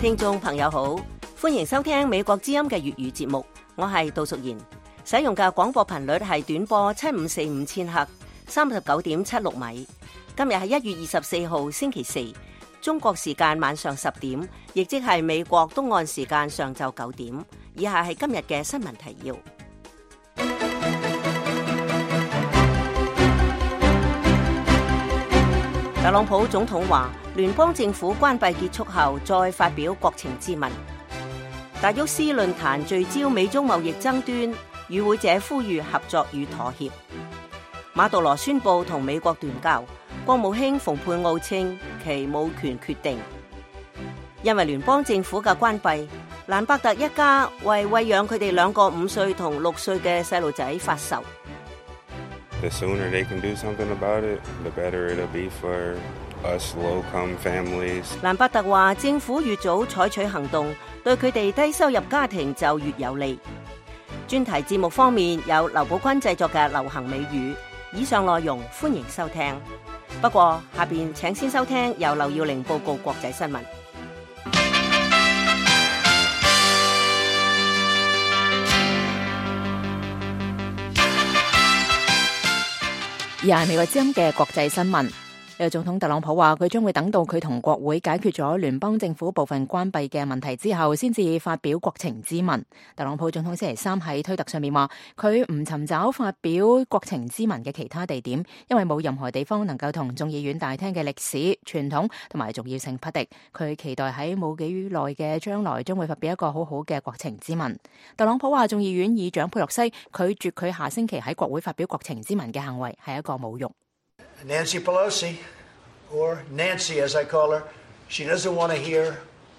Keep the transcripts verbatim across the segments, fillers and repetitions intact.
聽眾朋友好，歡迎收聽美國之音嘅粵語節目，我係杜淑賢，使用嘅廣播頻率係短波七五四五千赫，三十九點七六米。今日係一月二十四號星期四，中國時間晚上十點，亦即係美國東岸時間上晝九點。以下係今日嘅新聞提要。特朗普總統話，聯邦政府關閉結束後再發表國情咨文。達沃斯論壇聚焦美中貿易爭端，與會者呼籲合作與妥協。馬杜羅宣布同美國斷交，國務卿蓬佩奧稱其無權決定。因為聯邦政府嘅關閉，蘭伯特一家為餵養佢哋兩個五歲同六歲嘅細路仔發愁。 The sooner they can do something about it, the better it'll be for us low-income families. 蘭伯特話：政府越早採取行動，對佢哋低收入家庭就越有利。專題節目方面有劉寶君製作嘅流行美語。以上內容歡迎收聽。不過下邊請先收聽由劉耀玲報告國際新聞。 而係美國之音嘅國際新聞。有總統特朗普話佢將會等到佢同國會解決咗聯邦政府部分關閉嘅問題之後，先至發表國情咨文。特朗普總統星期三喺推特上面話，佢唔尋找發表國情咨文嘅其他地點，因為冇任何地方能夠同眾議院大廳嘅歷史、傳統同埋重要性匹敵。佢期待喺冇幾耐嘅將來將會發表一個好好嘅國情咨文。特朗普話眾議院議長佩洛西拒絕佢下星期喺國會發表國情咨文嘅行為係一個侮辱。 Nancy Pelosi, or Nancy as I call her, she doesn't want to hear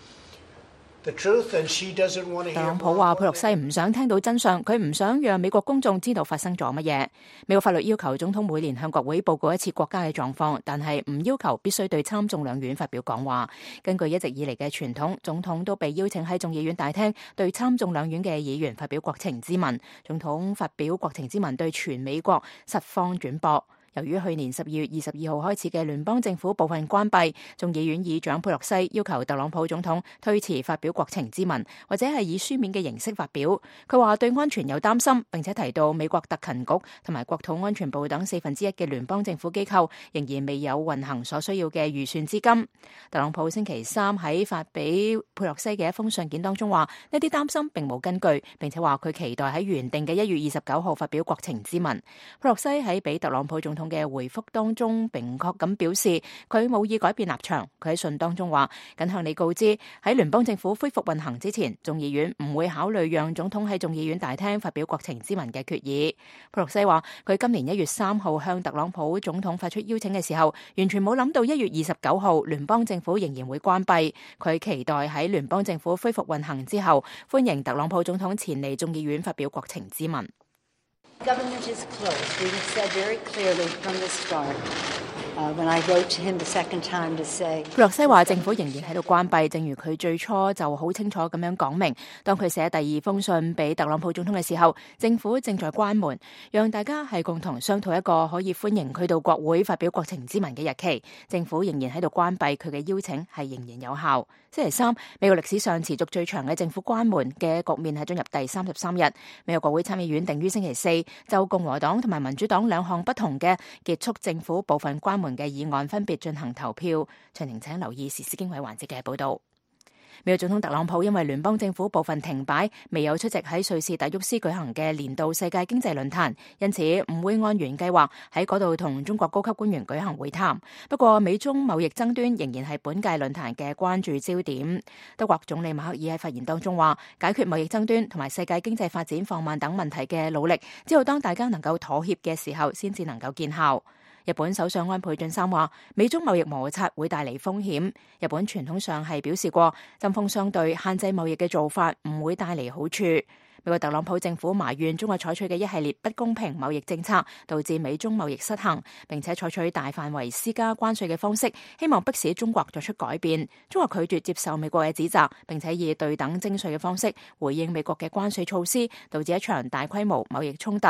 the truth and she doesn't want to hear. 特朗普話佩洛西唔想聽到真相，佢唔想讓美國公眾知道發生咗乜嘢。美國法律要求總統每年向國會報告一次國家嘅狀況，但係唔要求必須對參眾兩院發表講話。根據一直以嚟嘅傳統，總統都被邀請喺眾議院大廳對參眾兩院嘅議員發表國情咨文。總統發表國情咨文對全美國實況轉播。由於去年十二月二十二號開始嘅聯邦政府部分關閉，眾議院議長佩洛西要求特朗普總統推遲發表國情咨文，或者係以書面嘅形式發表。佢話對安全有擔心，並且提到美國特勤局同埋國土安全部等四分之一嘅聯邦政府機構仍然未有運行所需要嘅預算資金。特朗普星期三喺發俾佩洛西嘅一封信件當中話，呢啲擔心並冇根據，並且話佢期待喺原定嘅一月二十九號發表國情咨文。佩洛西喺俾特朗普總統嘅回覆當中明確咁表示佢冇意改變立場。佢喺信當中話，謹向你告知，喺聯邦政府恢復運行之前，眾議院唔會考慮讓總統喺眾議院大廳發表國情咨文嘅決議。佩洛西話佢今年一月三號向特朗普總統發出邀請嘅時候，完全冇諗到一月二十九號聯邦政府仍然會關閉。佢期待喺聯邦政府恢復運行之後，歡迎特朗普總統前嚟眾議院發表國情咨文。 Government is closed. We have said very clearly from the start. Uh, when I wrote to him the second time to say， 佩洛西話政府仍然喺度關閉，正如佢最初就好清楚咁樣講明。當佢寫第二封信俾特朗普總統嘅時候，政府正在關門，讓大家係共同商討一個可以歡迎佢到國會發表國情咨文嘅日期。政府仍然喺度關閉，佢嘅邀請係仍然有效。星期三，美國歷史上持續最長嘅政府關門嘅局面係進入第三十三日。美國國會參議院定於星期四就共和黨同埋民主黨兩項不同嘅結束政府部分關門嘅議案分別進行投票。詳情請留意時事經緯環節嘅報道。美國總統特朗普因為聯邦政府部分停擺，未有出席喺瑞士達沃斯舉行嘅年度世界經濟論壇，因此唔會按原計劃喺嗰度同中國高級官員舉行會談。不過美中貿易爭端仍然係本屆論壇嘅關注焦點。德國總理默克爾喺發言當中話，解決貿易爭端同埋世界經濟發展放慢等問題嘅努力，只有當大家能夠妥協嘅時候，先至能夠見效。日本首相安倍晉三話，美中貿易摩擦會帶嚟風險。日本傳統上係表示過，針鋒相對、限制貿易嘅做法唔會帶嚟好處。美國特朗普政府埋怨中國採取嘅一系列不公平貿易政策，導致美中貿易失衡，並且採取大範圍施加關稅嘅方式，希望迫使中國作出改變。中國拒絕接受美國嘅指責，並且以對等徵稅嘅方式回應美國嘅關稅措施，導致一場大規模貿易衝突。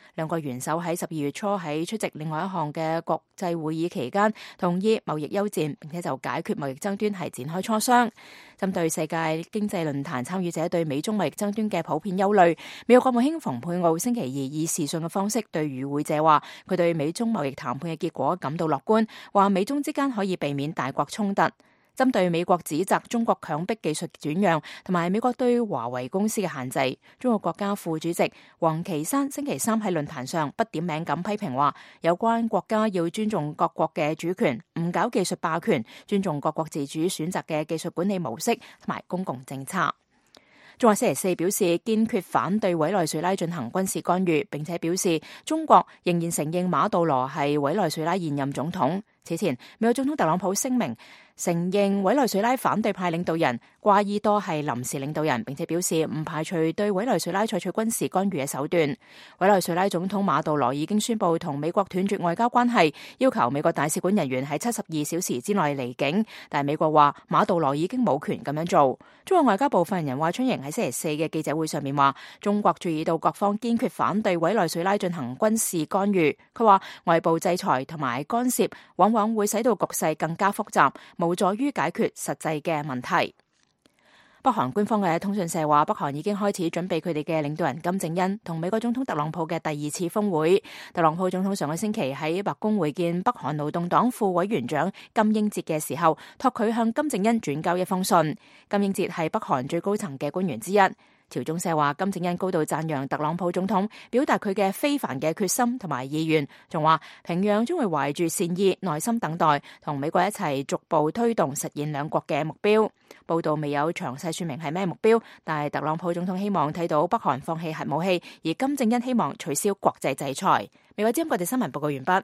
兩國元首喺十二月初喺出席另外一項嘅國際會議期間，同意貿易休戰，並且就解決貿易爭端係展開磋商。針對世界經濟論壇參與者對美中貿易爭端嘅普遍憂慮，美國國務卿蓬佩奧星期二以視訊嘅方式對與會者話，佢對美中貿易談判嘅結果感到樂觀，話美中之間可以避免大國衝突。針對美國指責中國強迫技術轉讓同埋美國對華為公司嘅限制，中國國家副主席王岐山星期三喺論壇上不點名咁批評話，有關國家要尊重各國嘅主權，唔搞技術霸權，尊重各國自主選擇嘅技術管理模式同埋公共政策。中國星期四表示堅決反對委內瑞拉進行軍事干預，並且表示中國仍然承認馬杜羅係委內瑞拉現任總統。此前，美國總統特朗普聲明承認委內瑞拉反對派領導人瓜伊多係臨時領導人，並且表示唔排除對委內瑞拉採取軍事干預嘅手段。委內瑞拉總統馬杜羅已經宣布同美國斷絕外交關係，要求美國大使館人員喺七十二小時之內離境，但係美國話馬杜羅已經冇權咁樣做。中國外交部發言人華春瑩喺星期四嘅記者會上面話，中國注意到各方堅決反對委內瑞拉進行軍事干預。佢話外部制裁同埋干涉往往會使到局勢更加複雜，無助於解決實際嘅問題。北韓官方嘅通訊社話，北韓已經開始準備佢哋嘅領導人金正恩同美國總統特朗普嘅第二次峰會。特朗普總統上個星期喺白宮會見北韓勞動黨副委員長金英哲嘅時候，託佢向金正恩轉交一封信。金英哲係北韓最高層嘅官員之一。朝中社話，金正恩高度讚揚特朗普總統，表達佢嘅非凡嘅決心同埋意願，仲話平壤將會懷住善意、耐心等待，同美國一齊逐步推動實現兩國嘅目標。報道未有詳細說明係咩目標，但係特朗普總統希望睇到北韓放棄核武器，而金正恩希望取消國際制裁。美國之音國際新聞報告完畢。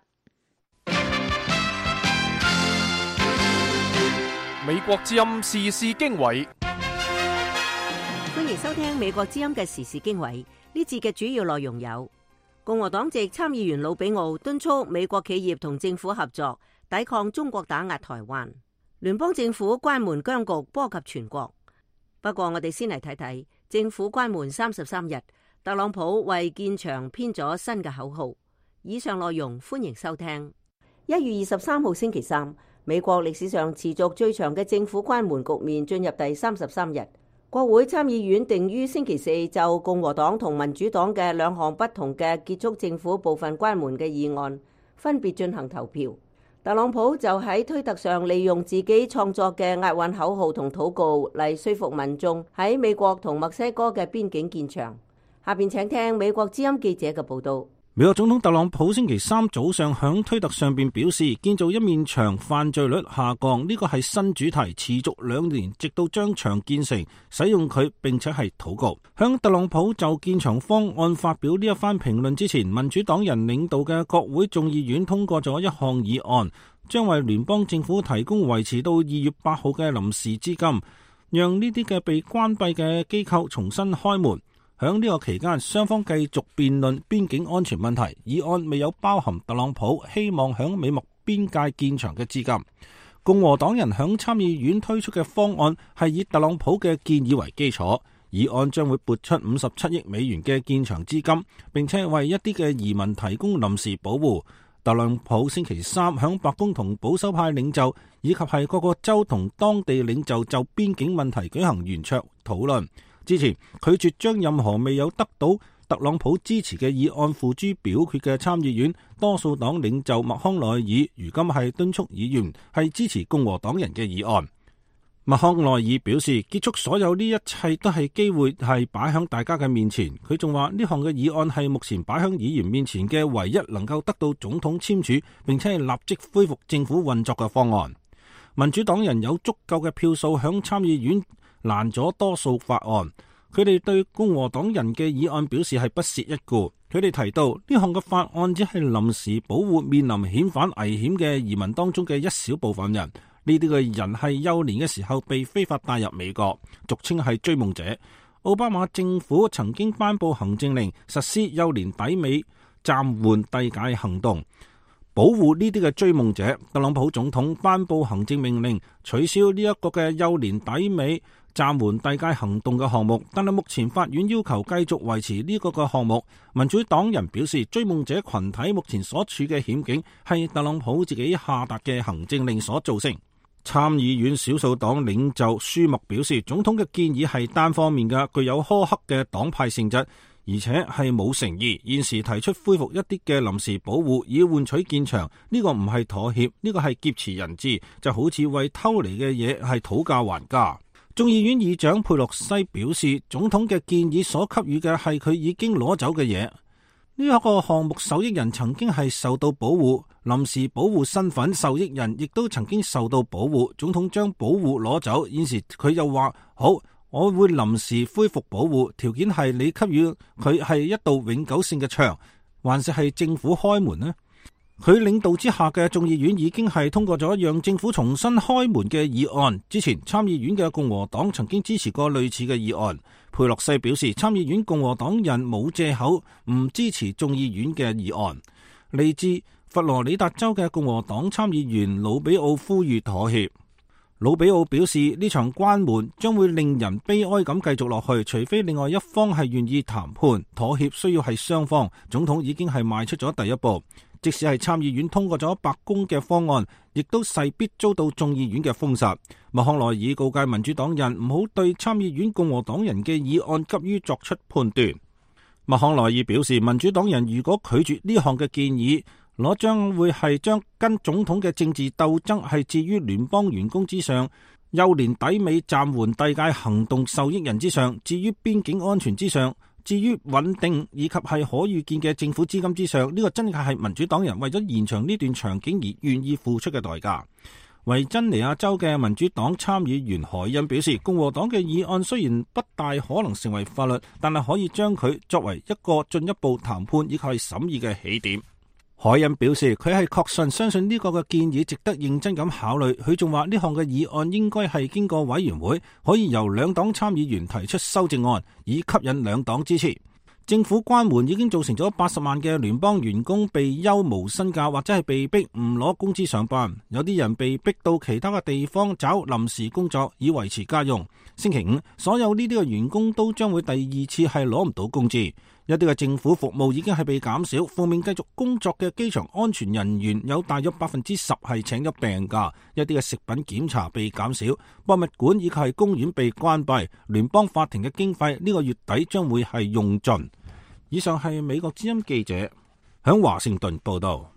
美國之音時事經緯。 歡迎收聽美國之音嘅時事經緯。呢節嘅主要內容有：共和黨籍參議員魯比奧敦促美國企業同政府合作，抵抗中國打壓台灣；聯邦政府關門僵局波及全國。不過我哋先嚟睇睇政府關門三十三日，特朗普為建牆編咗新嘅口號。以上內容歡迎收聽。一月二十三號星期三，美國歷史上持續最長嘅政府關門局面進入第三十三日。國會參議院定於星期四就共和黨同民主黨嘅兩項不同嘅結束政府部分關門嘅議案分別進行投票。特朗普就喺推特上利用自己創作嘅押韻口號同禱告嚟說服民眾喺美國同墨西哥嘅邊境建牆。下邊請聽美國之音記者嘅報道。 美國總統特朗普星期三早上響推特上邊表示，建造一面牆犯罪率下降，呢個係新主題，持續兩年，直到將牆建成，使用佢並且係禱告。響特朗普就建牆方案發表呢一番評論之前，民主黨人領導嘅國會眾議院通過咗一項議案，將為聯邦政府提供維持到二月八號嘅臨時資金，讓呢啲嘅被關閉嘅機構重新開門。響呢個期間，雙方繼續辯論邊境安全問題。議案未有包含特朗普希望響美墨邊界建牆嘅資金。共和黨人響參議院推出嘅方案係以特朗普嘅建議為基礎，議案將會撥出五十七億美元嘅建牆資金，並且為一啲嘅移民提供臨時保護。特朗普星期三響白宮同保守派領袖以及係各個州同當地領袖就邊境問題舉行圓桌討論。之前拒絕將任何未有得到特朗普支持嘅議案付諸表決嘅參議院多數黨領袖麥康奈爾，如今係敦促議員係支持共和黨人嘅議案。麥康奈爾表示，結束所有呢一切都係機會係擺喺大家嘅面前。佢仲話呢項嘅議案係目前擺喺議員面前嘅唯一能夠得到總統簽署並且係立即恢復政府運作嘅方案。民主黨人有足夠嘅票數響參議院攔咗多數法案，佢哋對共和黨人嘅議案表示係不屑一顧。佢哋提到呢項嘅法案只係臨時保護面臨遣返危險嘅移民當中嘅一小部分人，呢啲嘅人係幼年嘅時候被非法帶入美國，俗稱係追夢者。奧巴馬政府曾經頒布行政令實施幼年抵美暫緩遞解行動， 保護呢啲嘅追夢者。特朗普總統頒布行政命令，取消呢一個嘅幼年抵美暫緩遞解行動嘅項目，但係目前法院要求繼續維持呢個嘅項目。民主黨人表示，追夢者群體目前所處嘅險境係特朗普自己下達嘅行政令所造成。參議院少數黨領袖舒默表示，總統嘅建議係單方面嘅，具有苛刻嘅黨派性質，而且係冇誠意。現時提出恢復一啲嘅臨時保護以換取建牆，呢個唔係妥協，呢個係劫持人質，就好似為偷嚟嘅嘢係討價還價。眾議院議長佩洛西表示，總統嘅建議所給予嘅係佢已經攞走嘅嘢。呢一個項目受益人曾經係受到保護，臨時保護身份受益人亦都曾經受到保護。總統將保護攞走，現時佢又話好，我會臨時恢復保護，條件係你給予佢係一道永久性嘅牆，還是係政府開門呢？佢領導之下嘅眾議院已經係通過咗讓政府重新開門嘅議案。之前參議院嘅共和黨曾經支持過類似嘅議案。佩洛西表示，參議院共和黨人冇借口唔支持眾議院嘅議案。嚟自佛羅里達州嘅共和黨參議員魯比奧呼籲妥協。魯比奧表示，呢場關門將會令人悲哀咁繼續落去，除非另外一方係願意談判妥協，需要係雙方。總統已經係邁出咗第一步。即使係參議院通過咗白宮嘅方案，亦都勢必遭到眾議院嘅封殺。麥康奈爾告誡民主黨人唔好對參議院共和黨人嘅議案急於作出判斷。麥康奈爾表示，民主黨人如果拒絕呢項嘅建議，攞將會係將跟總統嘅政治鬥爭係置於聯邦員工之上，幼年抵美暫緩遞解行動受益人之上，至於邊境安全之上，至於穩定以及係可預見嘅政府資金之上，呢個真係係民主黨人為咗延長呢段場景而願意付出嘅代價。維珍尼亞州嘅民主黨參議員海恩表示，共和黨嘅議案雖然不大可能成為法律，但係可以將佢作為一個進一步談判以及係審議嘅起點。海恩表示，佢係確信相信呢個嘅建議值得認真咁考慮。佢仲話呢項嘅議案應該係經過委員會，可以由兩黨參議員提出修正案，以吸引兩黨支持。政府關門已經造成咗八十萬嘅聯邦員工被休無薪假，或者係被逼唔攞工資上班。有啲人被逼到其他嘅地方找臨時工作以維持家用。星期五，所有呢啲嘅員工都將會第二次係攞唔到工資。一啲嘅政府服務已經係被減少，奉命繼續工作嘅機場安全人員有大約百分之十係請咗病假。一啲嘅食品檢查被減少，博物館以及係公園被關閉。聯邦法庭嘅經費呢個月底將會係用盡。以上係美國之音記者響華盛頓報道。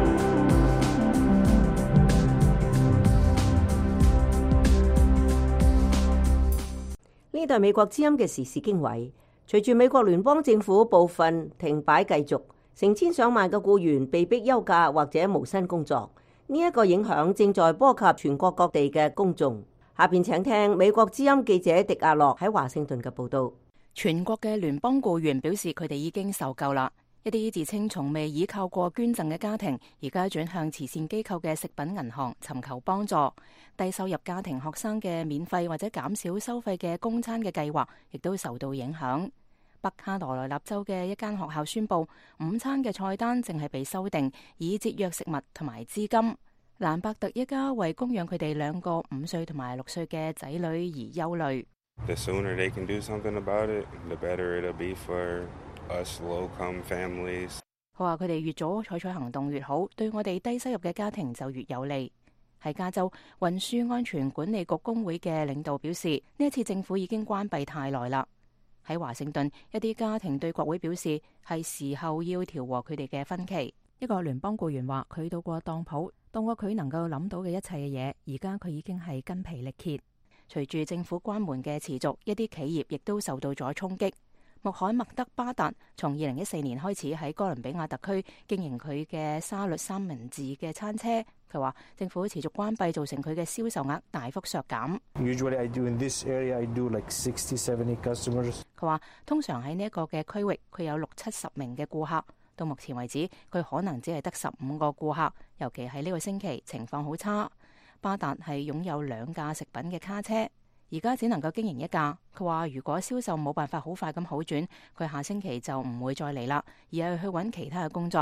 呢度係美國之音嘅時事經緯。隨住美國聯邦政府部分停擺繼續，成千上萬嘅僱員被迫休假或者無薪工作，呢、這、一個影響正在波及全國各地嘅公眾。下邊請聽美國之音記者迪亞洛喺華盛頓嘅報道。 全國嘅聯邦僱員表示，佢哋已經受夠啦。一啲自稱從未依靠過捐贈嘅家庭，而家轉向慈善機構嘅食品銀行尋求幫助。低收入家庭學生嘅免費或者減少收費嘅供餐嘅計劃，亦都受到影響。北卡羅來納州嘅一間學校宣布，午餐嘅菜單正係被修訂，以節約食物同埋資金。蘭伯特一家為供養佢哋兩個五歲同埋六歲嘅仔女而憂慮。 The sooner they can do something about it, the better it'll be for us low-income families. 佢話佢哋越早採取行動越好，對我哋低收入嘅家庭就越有利。喺加州運輸安全管理局工會嘅領導表示，呢一次政府已經關閉太耐啦。喺華盛頓，一啲家庭對國會表示係時候要調和佢哋嘅分歧。一個聯邦僱員話：佢到過當鋪，當過佢能夠諗到嘅一切嘅嘢，而家佢已經係筋疲力竭。隨住政府關門嘅持續，一啲企業亦都受到咗衝擊。穆罕默德巴達從二零一四年開始喺哥倫比亞特區經營佢嘅沙律三文治嘅餐車。佢話政府持續關閉造成佢嘅銷售額大幅削減。 Usually I do in this area, I do like sixty, seventy customers. 佢話通常喺呢一個嘅區域，佢有六七十名嘅顧客。到目前為止，佢可能只係得十五個顧客，尤其係呢個星期情況好差。巴達係擁有兩架食品嘅卡車，而家只能夠經營一架。佢話如果銷售冇辦法好快咁好轉，佢下星期就唔會再嚟啦，而係去揾其他嘅工作。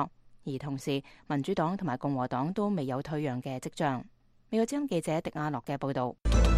而同時民主黨同埋共和黨都未有退讓嘅跡象。美國之音記者狄亞諾嘅報導。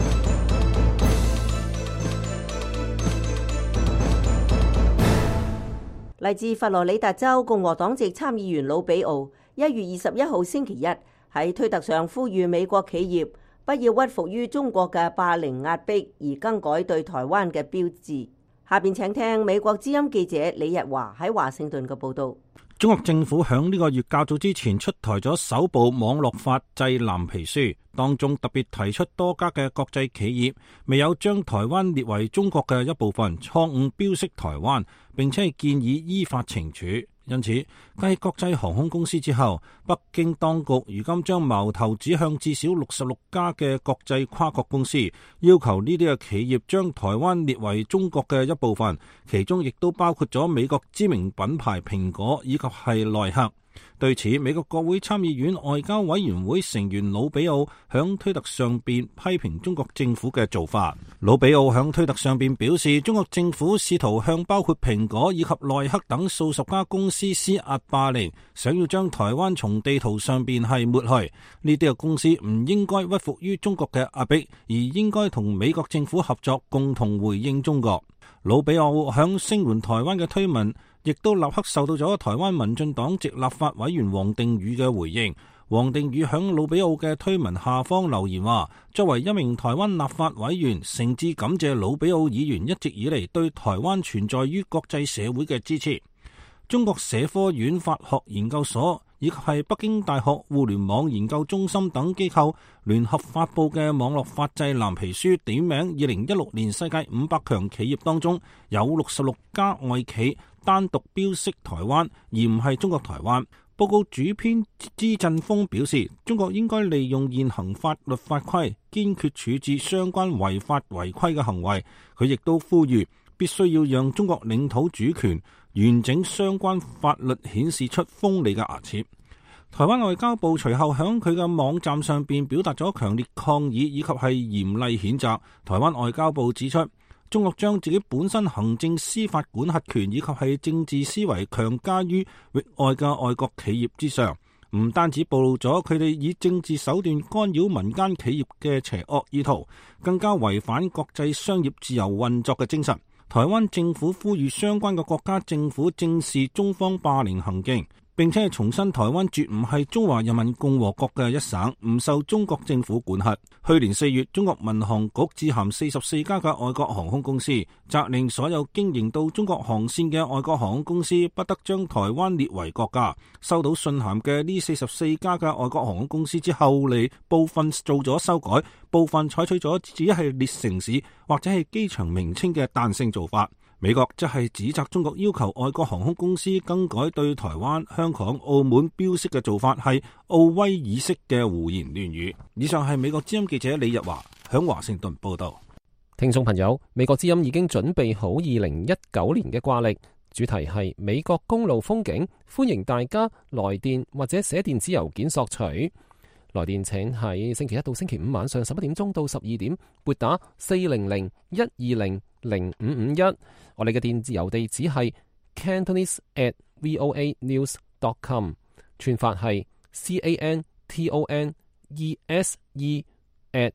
嚟自佛羅里達州共和黨籍參議員魯比奧一月二十一號星期一喺推特上呼籲美國企業不要屈服於中國嘅霸凌壓迫，而更改對台灣嘅標誌。下邊請聽美國之音記者李日華喺華盛頓嘅報導。 中國政府響呢個月較早之前出台咗首部網絡法制藍皮書，當中特別提出多家嘅國際企業未有將台灣列為中國嘅一部分，錯誤標識台灣，並且係建議依法懲處。因此，繼國際航空公司之後，北京當局如今將矛頭指向至少六十六家嘅國際跨國公司，要求呢啲嘅企業將台灣列為中國嘅一部分，其中亦都包括咗美國知名品牌蘋果以及係耐克。對此，美國國會參議院外交委員會成員魯比奧響推特上邊批評中國政府嘅做法。魯比奧響推特上邊表示，中國政府試圖向包括蘋果以及耐克等數十家公司施壓霸凌，想要將台灣從地圖上邊係抹去。呢啲嘅公司唔應該屈服於中國嘅壓迫，而應該同美國政府合作，共同回應中國。魯比奧響聲援台灣嘅推文，亦都立刻受到咗台灣民進黨籍立法委員王定宇嘅回應。王定宇響魯比奧嘅推文下方留言話，作為一名台灣立法委員，誠摯感謝魯比奧議員一直以嚟對台灣存在於國際社會嘅支持。中國社科院法學研究所以及係北京大學互聯網研究中心等機構聯合發布嘅網絡法制藍皮書，點名二零一六年世界五百強企業當中有六十六家外企單獨標識台灣，而唔係中國台灣。報告主編支振峰表示，中國應該利用現行法律法規，堅決處置相關違法違規嘅行為。佢亦都呼籲必須要讓中國領土主權完整相關法律顯示出鋒利嘅牙齒。台灣外交部隨後響佢嘅網站上邊表達咗強烈抗議以及係嚴厲譴責。台灣外交部指出，中國將自己本身行政司法管轄權以及係政治思維強加於域外嘅外國企業之上，唔單止暴露咗佢哋以政治手段干擾民間企業嘅邪惡意圖，更加違反國際商業自由運作嘅精神。台灣政府呼籲相關嘅國家政府正視中方霸凌行徑，並且係重申台灣絕唔係中華人民共和國嘅一省，唔受中國政府管轄。去年四月，中國民航局致函四十四家嘅外國航空公司，責令所有經營到中國航線嘅外國航空公司不得將台灣列為國家。收到信函嘅呢四十四家嘅外國航空公司之後嚟，部分做咗修改，部分採取咗只係列城市或者係機場名稱嘅彈性做法。美國則係指責中國要求外國航空公司更改對台灣、香港、澳門標識嘅做法係奧威爾式嘅胡言亂語。以上係美國之音記者李日華響華盛頓報道。 聽眾朋友，美國之音已經準備好二零一九年嘅掛曆，主題係美國公路風景，歡迎大家來電或者寫電子郵件索取。來電請喺星期一到星期五晚上十一點鐘到十二點撥打四零零一二零零五五一。我哋嘅電子郵地址係 cantonese at voa news dot com， 串法係 c a n t o n e s e at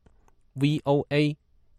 voa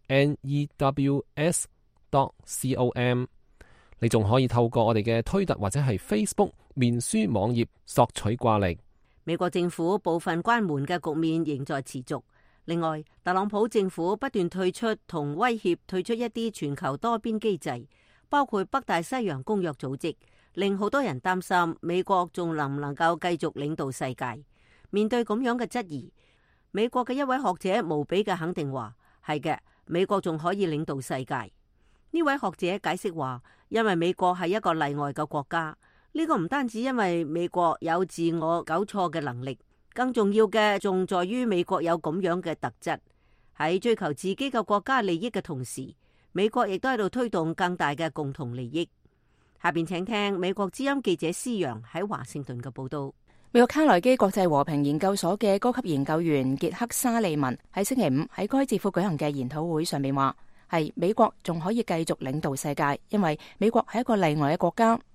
news dot com。 你仲可以透過我哋嘅推特或者係 Facebook 面書網頁索取掛曆。 美國政府部分關門嘅局面仍在持續。另外，特朗普政府不斷退出同威脅退出一啲全球多邊機制，包括北大西洋公約組織，令好多人擔心美國仲能唔能夠繼續領導世界。面對咁樣嘅質疑，美國嘅一位學者無比嘅肯定話：係嘅，美國仲可以領導世界。呢位學者解釋話，因為美國係一個例外嘅國家。呢個唔單止因為美國有自我糾錯嘅能力，更重要嘅仲在於美國有咁樣嘅特質，喺追求自己嘅國家利益嘅同時，美國亦都喺度推動更大嘅共同利益。下邊請聽美國之音記者施陽喺華盛頓嘅報道。 美國卡內基國際和平研究所嘅高級研究員傑克沙利文喺星期五喺該智庫舉行嘅研討會上面話，係美國仲可以繼續領導世界，因為美國係一個例外嘅國家。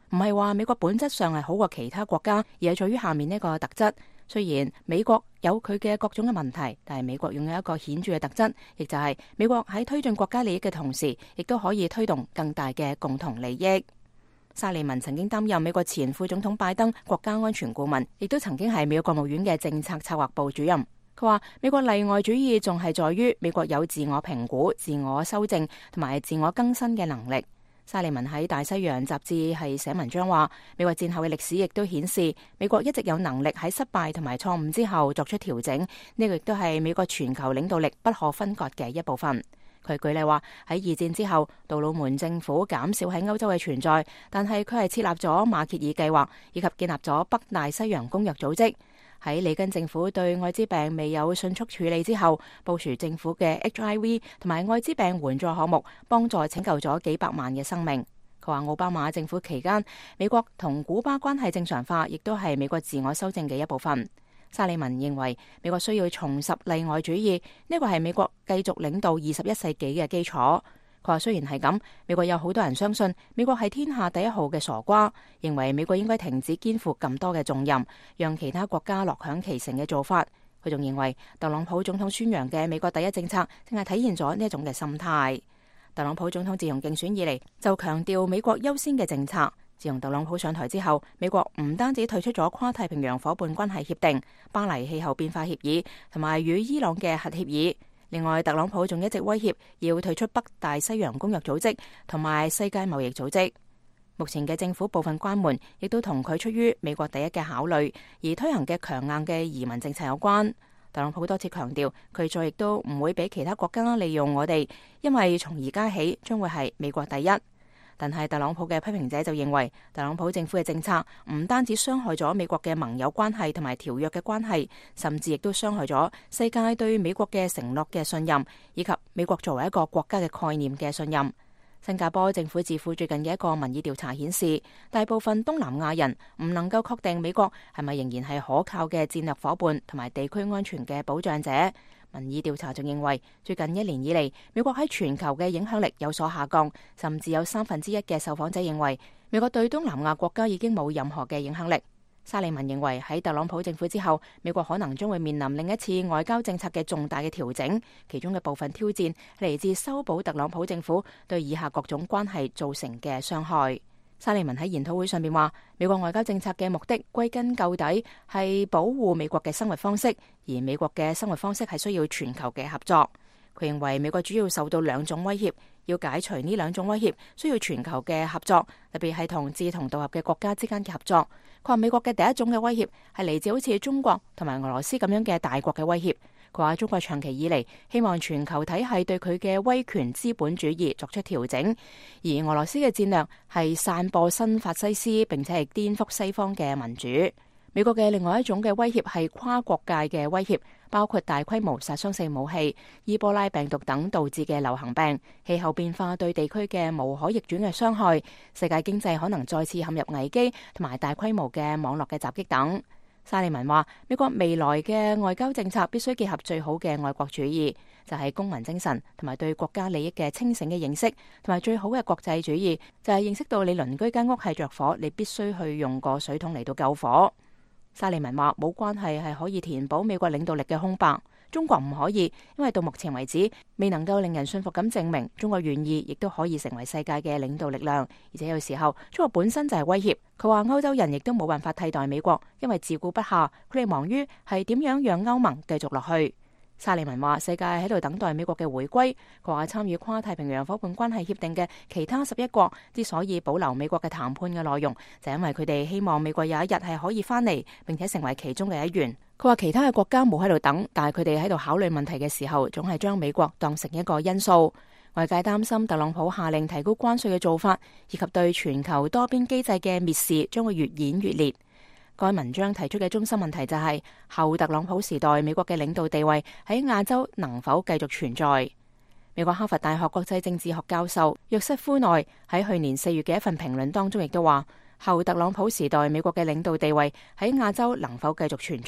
唔係話美國本質上係好過其他國家，而係在於下面呢個特質。雖然美國有佢嘅各種嘅問題，但係美國擁有一個顯著嘅特質，亦就係美國喺推進國家利益嘅同時，亦都可以推動更大嘅共同利益。沙利文曾經擔任美國前副總統拜登國家安全顧問，亦都曾經係美國國務院嘅政策策劃部主任。佢話美國例外主義仲係在於美國有自我評估、自我修正同埋自我更新嘅能力。沙利文喺大西洋雜誌係寫文章話，美國戰後嘅歷史亦都顯示，美國一直有能力喺失敗同埋錯誤之後作出調整，呢個亦都係美國全球領導力不可分割嘅一部分。佢舉例話，喺二戰之後，杜魯門政府減少喺歐洲嘅存在，但係佢係設立咗馬歇爾計劃，以及建立咗北大西洋公約組織。喺里根政府對艾滋病未有迅速處理之後，布殊政府嘅 H I V 同埋艾滋病援助項目幫助拯救咗幾百萬嘅生命。佢話奧巴馬政府期間，美國同古巴關係正常化，亦都係美國自我修正嘅一部分。沙利文認為美國需要重拾例外主義，呢個係美國繼續領導二十一世紀嘅基礎。佢話雖然係咁，美國有好多人相信美國係天下第一號嘅傻瓜，認為美國應該停止肩負咁多嘅重任，讓其他國家樂享其成嘅做法。佢仲認為特朗普總統宣揚嘅美國第一政策，正係體現咗呢一種嘅心態。特朗普總統自從競選以嚟就強調美國優先嘅政策。自從特朗普上台之後，美國唔單止退出咗跨太平洋夥伴關係協定、巴黎氣候變化協議同埋與伊朗嘅核協議。另外，特朗普仲一直威脅要退出北大西洋公約組織同埋世界貿易組織。目前嘅政府部分關門，亦都同佢出於美國第一嘅考慮而推行嘅強硬嘅移民政策有關。特朗普多次強調，佢再亦都唔會俾其他國家利用我哋，因為從而家起將會係美國第一。但係特朗普嘅批評者就認為，特朗普政府嘅政策唔單止傷害咗美國嘅盟友關係同埋條約嘅關係，甚至亦都傷害咗世界對美國嘅承諾嘅信任，以及美國作為一個國家嘅概念嘅信任。新加坡政府智庫最近嘅一個民意調查顯示，大部分東南亞人唔能夠確定美國係咪仍然係可靠嘅戰略夥伴同埋地區安全嘅保障者。民意調查仲認為，最近一年以嚟，美國喺全球嘅影響力有所下降，甚至有三分之一嘅受訪者認為，美國對東南亞國家已經冇任何嘅影響力。沙利文認為喺特朗普政府之後，美國可能將會面臨另一次外交政策嘅重大嘅調整，其中嘅部分挑戰嚟自修補特朗普政府對以下各種關係造成嘅傷害。沙利文喺研討會上面話，美國外交政策嘅目的歸根究底係保護美國嘅生活方式，而美國嘅生活方式係需要全球嘅合作。佢認為美國主要受到兩種威脅，要解除呢兩種威脅需要全球嘅合作，特別係同志同道合嘅國家之間嘅合作。佢話美國嘅第一種嘅威脅係嚟自好似中國同埋俄羅斯咁樣嘅大國嘅威脅。佢話中國長期以嚟希望全球體系對佢嘅威權資本主義作出調整，而俄羅斯嘅戰略係散播新法西斯，並且係顛覆西方嘅民主。美國嘅另外一種嘅威脅係跨國界嘅威脅，包括大規模殺傷性武器、伊波拉病毒等導致嘅流行病、氣候變化對地區嘅無可逆轉嘅傷害、世界經濟可能再次陷入危機，同埋大規模嘅網絡嘅襲擊等。沙利文話，美國未來嘅外交政策必須結合最好嘅愛國主義，就係公民精神同埋對國家利益嘅清醒嘅認識，同埋最好嘅國際主義，就係認識到你鄰居間屋係着火，你必須去用個水桶嚟到救火。沙利文話，冇關係係可以填補美國領導力嘅空白，中國唔可以，因為到目前為止未能夠令人信服咁證明中國願意，亦都可以成為世界嘅領導力量。而且有時候中國本身就係威脅。佢話歐洲人亦都冇辦法替代美國，因為自顧不暇，佢哋忙於係點樣讓歐盟繼續落去。沙利文話，世界喺度等待美國嘅回歸。佢話參與跨太平洋夥伴關係協定嘅其他十一國之所以保留美國嘅談判嘅內容，就因為佢哋希望美國有一日係可以翻嚟，並且成為其中嘅一員。佢話其他嘅國家冇喺度等，但係佢哋喺度考慮問題嘅時候，總係將美國當成一個因素。外界擔心特朗普下令提高關稅嘅做法，以及對全球多邊機制嘅蔑視，將會越演越烈。該文章提出嘅中心問題就係、是、後特朗普時代美國嘅領導地位喺亞洲能否繼續存在。美國哈佛大學國際政治學教授約瑟夫內喺去年四月嘅一份評論當中亦都話，後特朗普時代美國嘅領導地位喺亞洲能否繼續存在？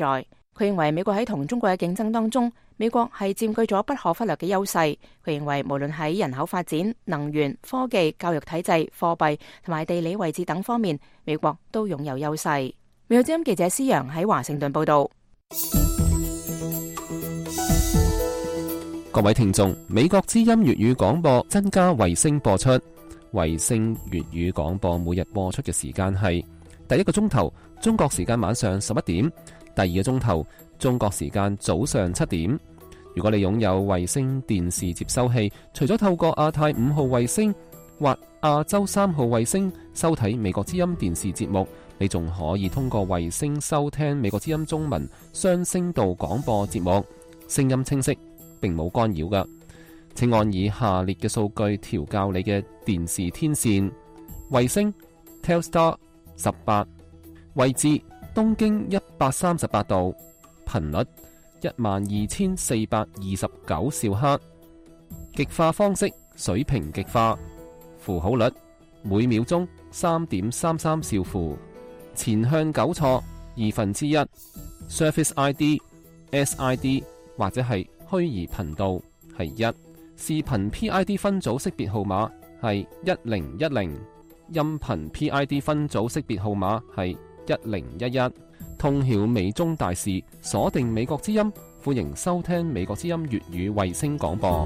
佢認為美國喺同中國嘅競爭當中，美國係佔據咗不可忽略嘅優勢。佢認為無論喺人口發展、能源、科技、教育體制、貨幣同埋地理位置等方面，美國都擁有優勢。美國之音記者施陽喺華盛頓報道。 各位聽眾，美國之音粵語廣播增加衛星播出。衛星粵語廣播每日播出嘅時間係第一個鐘頭中國時間晚上十一點，第二個鐘頭中國時間早上七點。如果你擁有衛星電視接收器，除咗透過亞太五號衛星或亞洲三號衛星收睇美國之音電視節目，你仲可以通過衛星收聽美國之音中文雙聲道廣播節目，聲音清晰，並冇干擾㗎。請按以下列嘅數據調校你嘅電視天線：衛星 Telstar 十八，位置東經一百三十八度，頻率一萬二千四百二十九兆赫，極化方式水平極化，符號率每秒鐘三點三三兆符，前向糾錯二分之一 ，Surface I D、S I D 或者係虛擬頻道係一。視頻 P I D 分組識別號碼係一零一零，音頻 P I D 分組識別號碼係一零一一。通曉美中大事，鎖定美國之音，歡迎收聽美國之音粵語衛星廣播。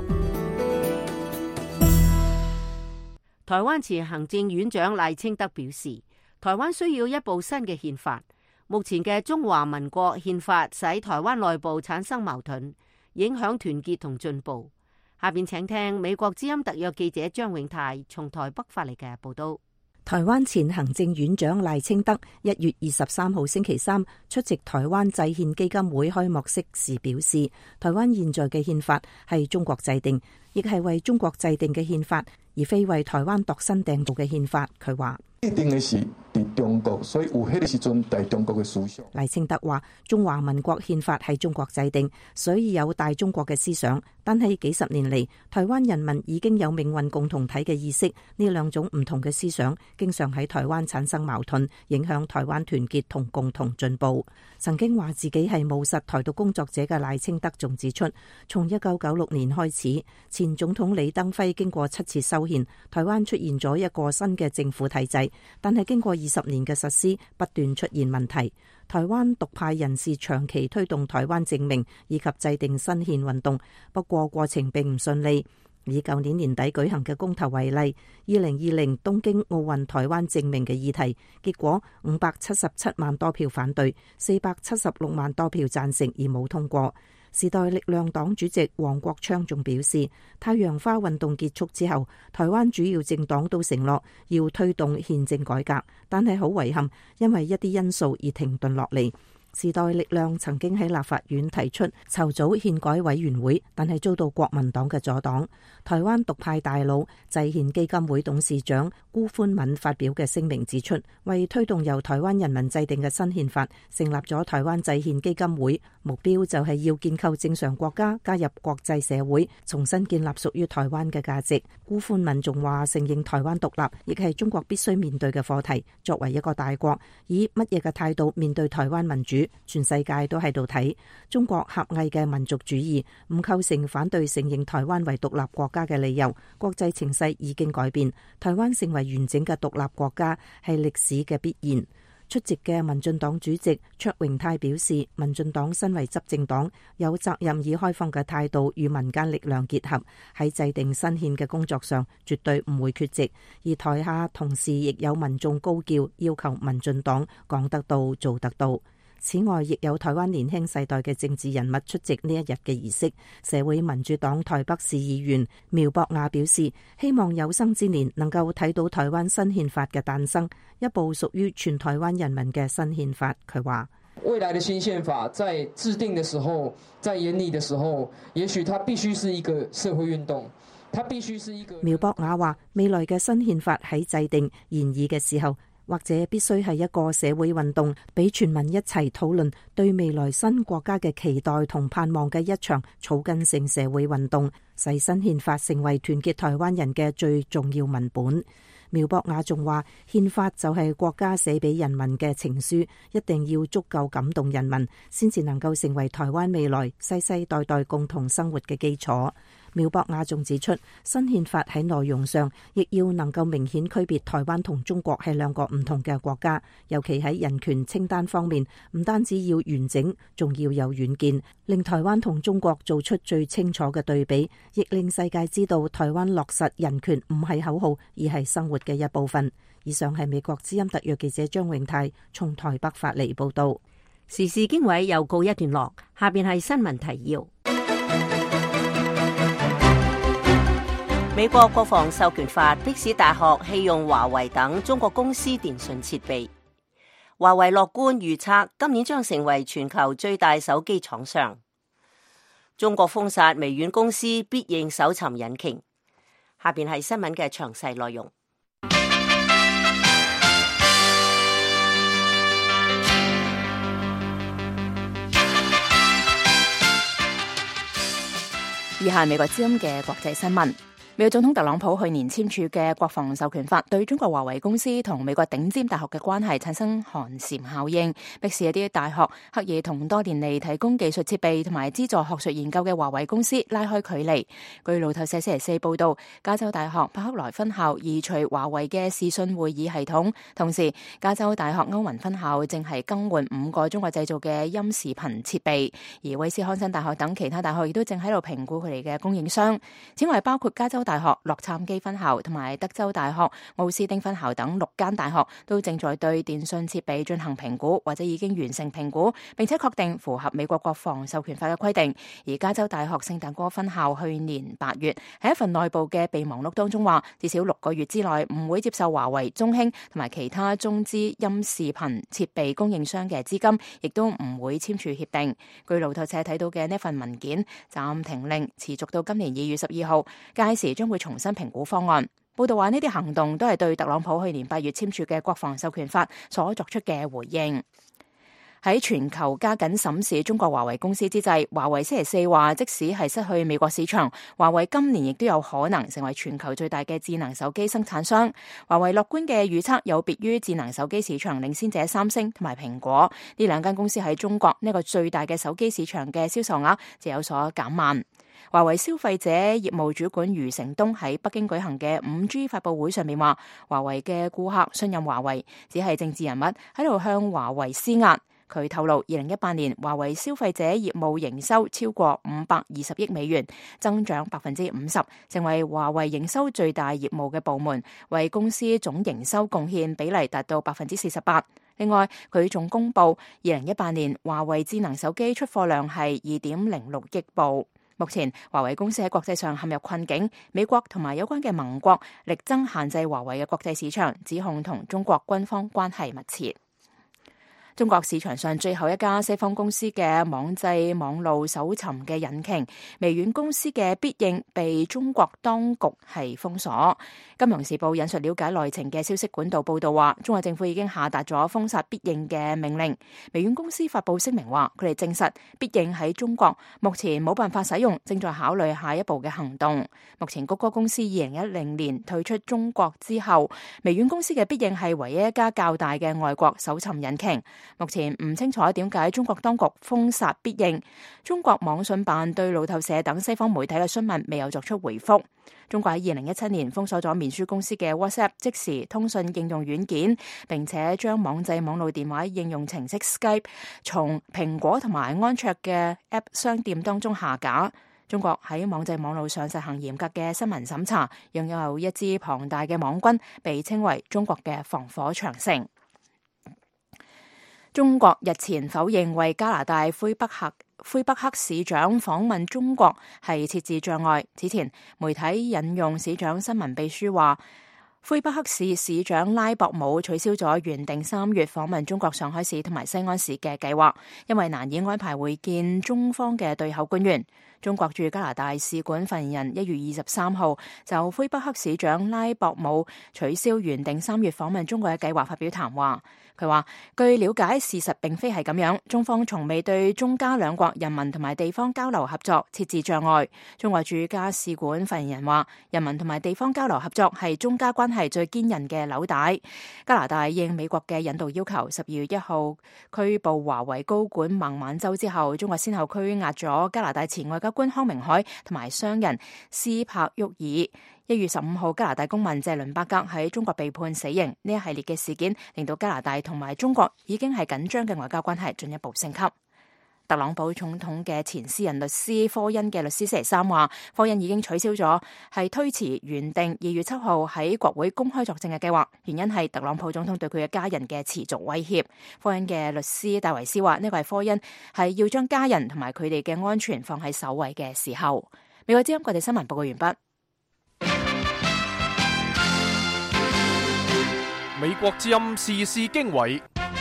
台灣前行政院長賴清德表示，台灣需要一部新嘅憲法。目前嘅中華民國憲法使台灣內部產生矛盾，影響團結同進步。下邊請聽美國之音特約記者張永泰從台北發嚟嘅報道。 台灣前行政院長賴清德一月二十三號星期三出席台灣制憲基金會開幕式時表示，台灣現在嘅憲法係中國制定，亦係為中國制定嘅憲法，而非為台灣度身訂造嘅憲法。佢話制定嘅是喺中國，所以有迄個時陣大中國嘅思想。 賴清德話：中華民國憲法係中國制定，所以有大中國嘅思想。但係幾十年嚟，台灣人民已經有命運共同體嘅意識，呢兩種唔同嘅思想經常喺台灣產生矛盾，影響台灣團結同共同進步。曾經話自己係務實台獨工作者嘅賴清德仲指出，從一九九六年開始，前總統李登輝經過七次修憲，台灣出現咗一個新嘅政府體制，但係經過二十年嘅實施，不斷出現問題。台灣獨派人士長期推動台灣正名以及制定新憲運動，不過過程並唔順利。以舊年年底舉行嘅公投為例，二零二零東京奧運台灣正名嘅議題，結果五百七十七萬多票反對，四百七十六萬多票贊成而冇通過。時代力量黨主席黃國昌仲表示，太陽花運動結束之後，台灣主要政黨都承諾要推動憲政改革，但係好遺憾，因為一啲因素而停頓落嚟。時代力量曾經喺立法院提出籌組憲改委員會，但係遭到國民黨嘅阻擋。台灣獨派大佬制憲基金會董事長辜寬敏發表嘅聲明指出，為推動由台灣人民制定嘅新憲法，成立咗台灣制憲基金會，目標就係要建構正常國家，加入國際社會，重新建立屬於台灣嘅價值。辜寬敏仲話，承認台灣獨立亦係中國必須面對嘅課題。作為一個大國，以乜嘢嘅態度面對台灣民主，全世界都喺度睇。中國狹隘嘅民族主義唔構成反對承認台灣為獨立國家嘅理由。國際情勢已經改變，台灣成為完整嘅獨立國家係歷史嘅必然。出席嘅民進黨主席卓榮泰表示，民進黨身為執政黨，有責任以開放嘅態度與民間力量結合，喺制定新憲嘅工作上絕對唔會缺席。而台下同時亦有民眾高叫，要求民進黨講得到做得到。此外，亦有台灣年輕世代嘅政治人物出席呢一日嘅儀式。社會民主黨台北市議員苗博雅表示，希望有生之年能夠睇到台灣新憲法嘅誕生，一部屬於全台灣人民嘅新憲法。佢話： 未來的新憲法在制定的時候，在研擬的時候，也許它必須是一個社會運動，它必須是一個。 苗博雅話：未來嘅新憲法喺制定研議嘅時候，或者必須係一個社會運動，俾全民一齊討論對未來新國家嘅期待同盼望嘅一場草根性社會運動，使新憲法成為團結台灣人嘅最重要文本。 苗博雅仲話，憲法就係國家寫俾人民嘅情書，一定要足夠感動人民，先至能夠成為台灣未來世世代代共同生活嘅基礎。苗博雅仲指出，新憲法喺內容上亦要能夠明顯區別台灣同中國係兩個唔同嘅國家，尤其喺人權清單方面，唔單止要完整，仲要有遠見，令台灣同中國做出最清楚嘅對比，亦令世界知道台灣落實人權唔係口號，而係生活嘅一部分。以上係美國之音特約記者張永泰從台北發嚟報道。 時事經緯又告一段落，下邊係新聞提要。美國國防授權法迫使大學棄用華為等中國公司電訊設備。華為樂觀預測今年將成為全球最大手機廠商。中國封殺微軟公司必應搜尋引擎。下邊係新聞嘅詳細內容。 以下美國之音嘅國際新聞。美國總統特朗普去年簽署嘅國防授權法，對中國華為公司同美國頂尖大學嘅關係產生寒蟬效應，迫使一啲大學刻意同多年嚟提供技術設備同埋資助學術研究嘅華為公司拉開距離。據路透社星期四報道，加州大學柏克萊分校移除華為嘅視訊會議系統，同時加州大學歐雲分校正係更換五個中國製造嘅音視頻設備，而威斯康辛大學等其他大學亦都正喺度評估佢哋嘅供應商。此外，包括加州大學洛杉磯分校同埋德州大學奧斯汀分校等六間大學都正在對電訊設備進行評估，或者已經完成評估，並且確定符合美國國防授權法嘅規定。而加州大學聖達哥分校去年八月喺一份內部嘅備忘錄當中話，至少六個月之內唔會接受華為、中興同埋其他中資音視頻設備供應商嘅資金，亦都唔會簽署協定。據路透社睇到嘅呢份文件，暫停令持續到今年二月十二號，屆時將會重新評估方案。報道話呢啲行動都係對特朗普去年八月簽署嘅國防授權法所作出嘅回應。喺全球加緊審視中國華為公司之際，華為星期四話，即使係失去美國市場，華為今年亦都有可能成為全球最大嘅智能手機生產商。華為樂觀嘅預測有別於智能手機市場領先者三星同埋蘋果，呢兩間公司喺中國呢個最大嘅手機市場嘅銷售額就有所減慢。華為消費者業務主管余承東喺北京舉行嘅五 G 發佈會上面話，華為嘅顧客信任華為，只係政治人物喺度向華為施壓。佢透露，二零一八年華為消費者業務營收超過五百二十億美元，增長百分之五十，成為華為營收最大業務嘅部門，為公司總營收貢獻比例達到百分之四十八。另外，佢仲公布二零一八年華為智能手機出貨量係二點零六億部。目前華為公司喺國際上陷入困境，美國同埋有關嘅盟國力爭限制華為嘅國際市場，指控同中國軍方關係密切。中國市場上最後一家西方公司嘅網際網路搜尋嘅引擎微軟公司嘅必應被中國當局係封鎖。金融時報引述了解內情嘅消息管道報道話，中國政府已經下達咗封殺必應嘅命令。微軟公司發佈聲明話，佢哋證實必應喺中國目前冇辦法使用，正在考慮下一步嘅行動。目前谷歌公司二零一零年退出中國之後，微軟公司嘅必應係唯一一家較大嘅外國搜尋引擎。目前唔清楚點解中國當局封殺必應。中國網信辦對路透社等西方媒體嘅詢問未有作出回覆。中國喺二零一七年封鎖咗面書公司嘅 WhatsApp 即時通訊應用軟件，並且將網際網路電話應用程式 Skype 從蘋果同埋安卓嘅 App 商店當中下架。中國喺網際網路上實行嚴格嘅新聞審查，擁有一支龐大嘅網軍，被稱為中國嘅防火長城。中國日前否認為加拿大魁北克魁北克市長訪問中國係設置障礙。此前媒體引用市長新聞秘書話，魁北克市市長拉博姆取消咗原定三月訪問中國上海市同埋西安市嘅計劃，因為難以安排會見中方嘅對口官員。中國駐加拿大使館發言人一月二十三號就魁北克市長拉博姆取消原定三月訪問中國嘅計劃發表談話。 佢話：據了解，事實並非係咁樣。中方從未對中加兩國人民同埋地方交流合作設置障礙。中國駐加使館發言人話：人民同埋地方交流合作係中加關係最堅韌嘅紐帶。加拿大應美國嘅引渡要求，十二月一號拘捕華為高管孟晚舟之後，中國先後拘押咗加拿大前外交官康明凱同埋商人斯柏沃爾。一月十五號，加拿大公民謝倫伯格喺中國被判死刑。呢一系列嘅事件令到加拿大同埋中國已經係緊張嘅外交關係進一步升級。特朗普總統嘅前私人律師科恩嘅律師星期三話，科恩已經取消咗係推遲原定二月七號喺國會公開作證嘅計劃，原因係特朗普總統對佢嘅家人嘅持續威脅。科恩嘅律師戴維斯話，呢個係科恩係要將家人同埋佢哋嘅安全放喺首位嘅時候。美國之音國際新聞報告完畢。 美國之音時事經緯，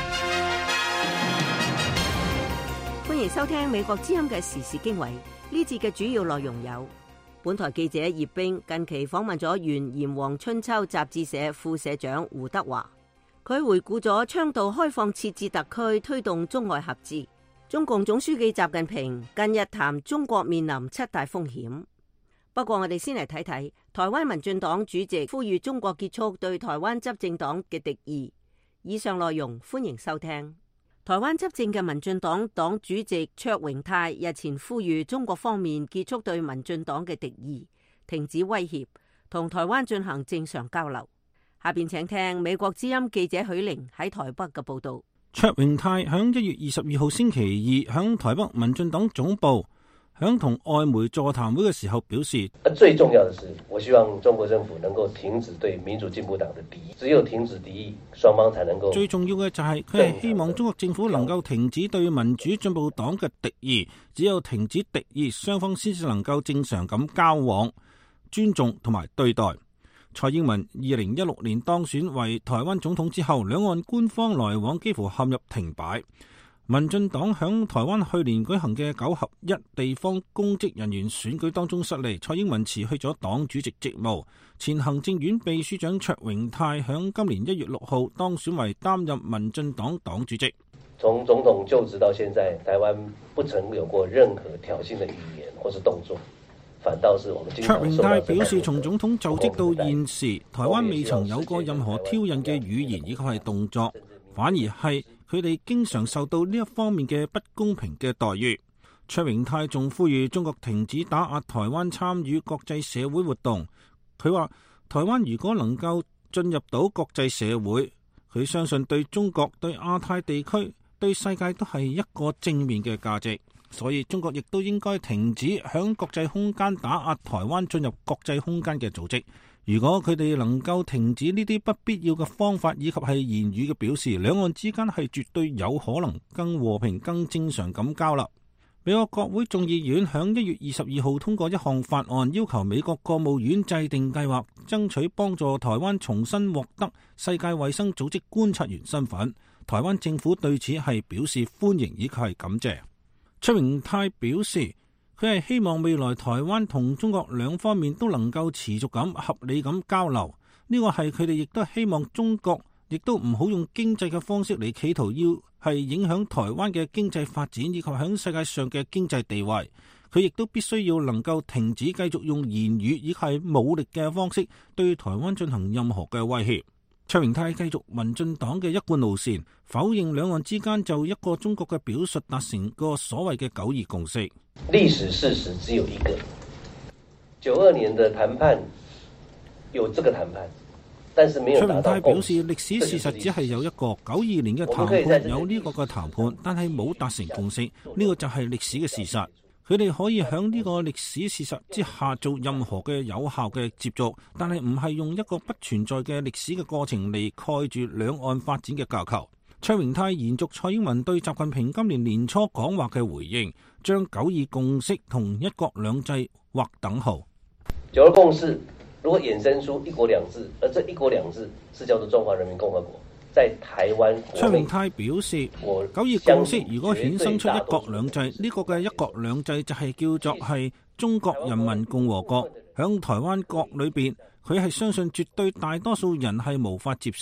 歡迎收聽美國之音嘅時事經緯。呢節嘅主要內容有：本台記者葉冰近期訪問咗原《炎黃春秋》雜誌社副社長胡德華，佢回顧咗倡導開放設置特區，推動中外合資。中共總書記習近平近日談中國面臨七大風險。不過我哋先嚟睇睇台灣民進黨主席呼籲中國結束對台灣執政黨嘅敵意。以上內容歡迎收聽。台灣執政嘅民進黨黨主席卓榮泰日前呼籲中國方面結束對民進黨嘅敵意，停止威脅，同台灣進行正常交流。下邊請聽美國之音記者許玲喺台北嘅報道。 卓榮泰響一月二十二號星期二響台北民進黨總部響同外媒座談會嘅時候表示， 最重要的是，我希望中國政府能夠停止對民主進步黨的敵意，只有停止敵意，雙方才能夠。 最重要嘅就係佢係希望中國政府能夠停止對民主進步黨嘅敵意，只有停止敵意，雙方先至能夠正常咁交往、尊重同埋對待。蔡英文二零一六年當選為台灣總統之後，兩岸官方來往幾乎陷入停擺。民進黨響台灣去年舉行嘅九合一地方公職人員選舉當中失利，蔡英文辭去咗黨主席職務。前行政院秘書長卓榮泰響今年一月六號當選為擔任民進黨黨主席。 從總統就職到現在，台灣不曾有過任何挑釁的語言或是動作，反倒是我們經常受到。 卓榮泰表示，從總統就職到現時，台灣未曾有過任何挑釁嘅語言以及係動作，反而係佢哋經常受到呢一方面嘅不公平嘅待遇。卓榮泰仲呼籲中國停止打壓台灣參與國際社會活動。佢話台灣如果能夠進入到國際社會，佢相信對中國、對亞太地區、對世界都係一個正面嘅價值。所以中國亦都應該停止響國際空間打壓台灣進入國際空間嘅組織。如果佢哋能夠停止呢啲不必要嘅方法以及係言語嘅表示，兩岸之間係絕對有可能更和平、更正常咁交流。美國國會眾議院響一月二十二號通過一項法案，要求美國國務院制定計劃，爭取幫助台灣重新獲得世界衛生組織觀察員身份。台灣政府對此係表示歡迎以及係感謝。卓榮泰表示，佢係希望未來台灣同中國兩方面都能夠持續咁合理咁交流，呢個係佢哋亦都希望中國亦都唔好用經濟嘅方式嚟企圖要係影響台灣嘅經濟發展以及響世界上嘅經濟地位。佢亦都必須要能夠停止繼續用言語以及係武力嘅方式對台灣進行任何嘅威脅。卓榮泰繼續民進黨嘅一貫路線，否認兩岸之間就一個中國嘅表述達成個所謂嘅九二共識。 歷史事實只有一個，九二年的談判有這個談判，但是沒有達到共識。 卓榮泰表示，歷史事實只係有一個，九二年嘅談判有呢個嘅談判，但係冇達成共識，呢個就係歷史嘅事實。佢哋可以喺呢個歷史事實之下做任何嘅有效嘅接觸，但係唔係用一個不存在嘅歷史嘅過程嚟蓋住兩岸發展嘅架構。卓榮泰延續蔡英文對習近平今年年初講話嘅回應，將九二共識同一國兩制劃等號。 九二共識如果衍生出一國兩制，而這一國兩制是叫做中華人民共和國，在台灣。 卓榮泰表示，九二共識如果衍生出一國兩制，呢個嘅一國兩制就係叫做係中國人民共和國。響台灣國裏邊，佢係相信絕對大多數人係無法接受。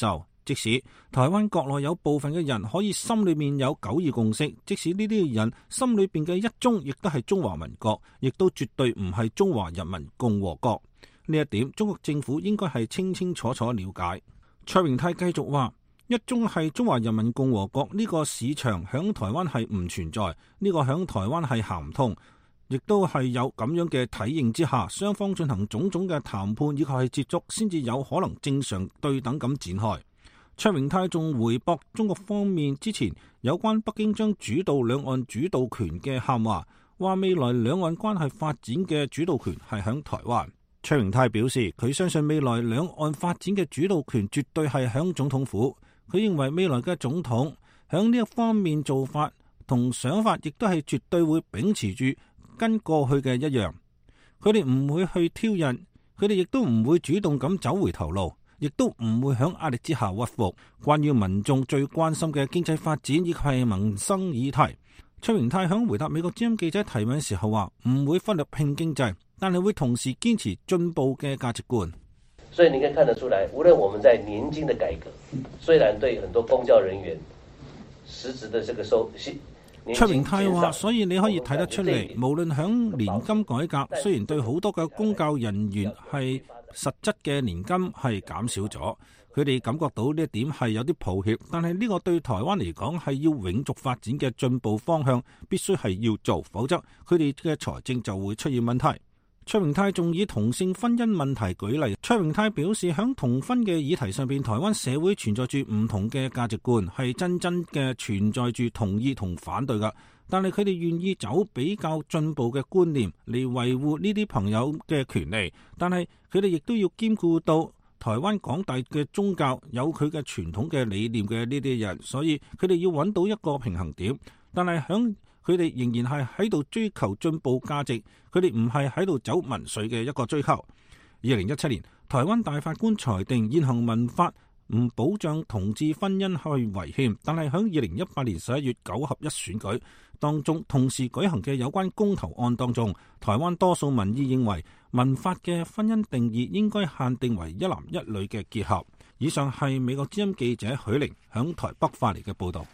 即使台灣國內有部分嘅人可以心裏面有九二共識，即使呢啲人心裏邊嘅一中亦都係中華民國，亦都絕對唔係中華人民共和國。呢一點中國政府應該係清清楚楚了解。卓榮泰繼續話，一中係中華人民共和國呢個市場響台灣係唔存在，呢個響台灣係行唔通，亦都係有咁樣嘅體認之下，雙方進行種種嘅談判以及係接觸，先至有可能正常對等咁展開。卓榮泰仲回駁中國方面之前有關北京將主導兩岸主導權嘅喊話，話未來兩岸關係發展嘅主導權係響台灣。卓榮泰表示，佢相信未來兩岸發展嘅主導權絕對係響總統府。佢認為未來嘅總統響呢一方面做法同想法，亦都係絕對會秉持住跟過去嘅一樣。佢哋唔會去挑釁，佢哋亦都唔會主動咁走回頭路，亦都唔會響壓力之下屈服。關於民眾最關心嘅經濟發展以及係民生議題，卓榮泰響回答美國之音記者提問嘅時候話，唔會忽略拼經濟，但係會同時堅持進步嘅價值觀。 所以你可以看得出來，無論我們在年金的改革，雖然對很多公教人員實質的這個收， 卓榮泰話，所以你可以睇得出嚟，無論響年金改革，雖然對好多嘅公教人員係實質嘅年金係減少咗，佢哋感覺到呢一點係有啲抱歉，但係呢個對台灣嚟講係要永續發展嘅進步方向，必須係要做，否則佢哋嘅財政就會出現問題。卓榮泰仲以同性婚姻問題舉例。卓榮泰表示，響同婚嘅議題上邊，台灣社會存在住唔同嘅價值觀，係真真嘅存在住同意同反對噶。但係佢哋願意走比較進步嘅觀念嚟維護呢啲朋友嘅權利，但係佢哋亦都要兼顧到台灣廣大嘅宗教有佢嘅傳統嘅理念嘅呢啲人，所以佢哋要揾到一個平衡點。但係響佢哋仍然係喺度追求進步價值，佢哋唔係喺度走民粹嘅一個追求。二零一七年，台灣大法官裁定現行民法唔保障同志婚姻係違憲，但係響二零一八年十一月九合一選舉當中同時舉行嘅有關公投案當中，台灣多數民意認為民法嘅婚姻定義應該限定為一男一女嘅結合。以上係美國之音記者許玲響台北發嚟嘅報道。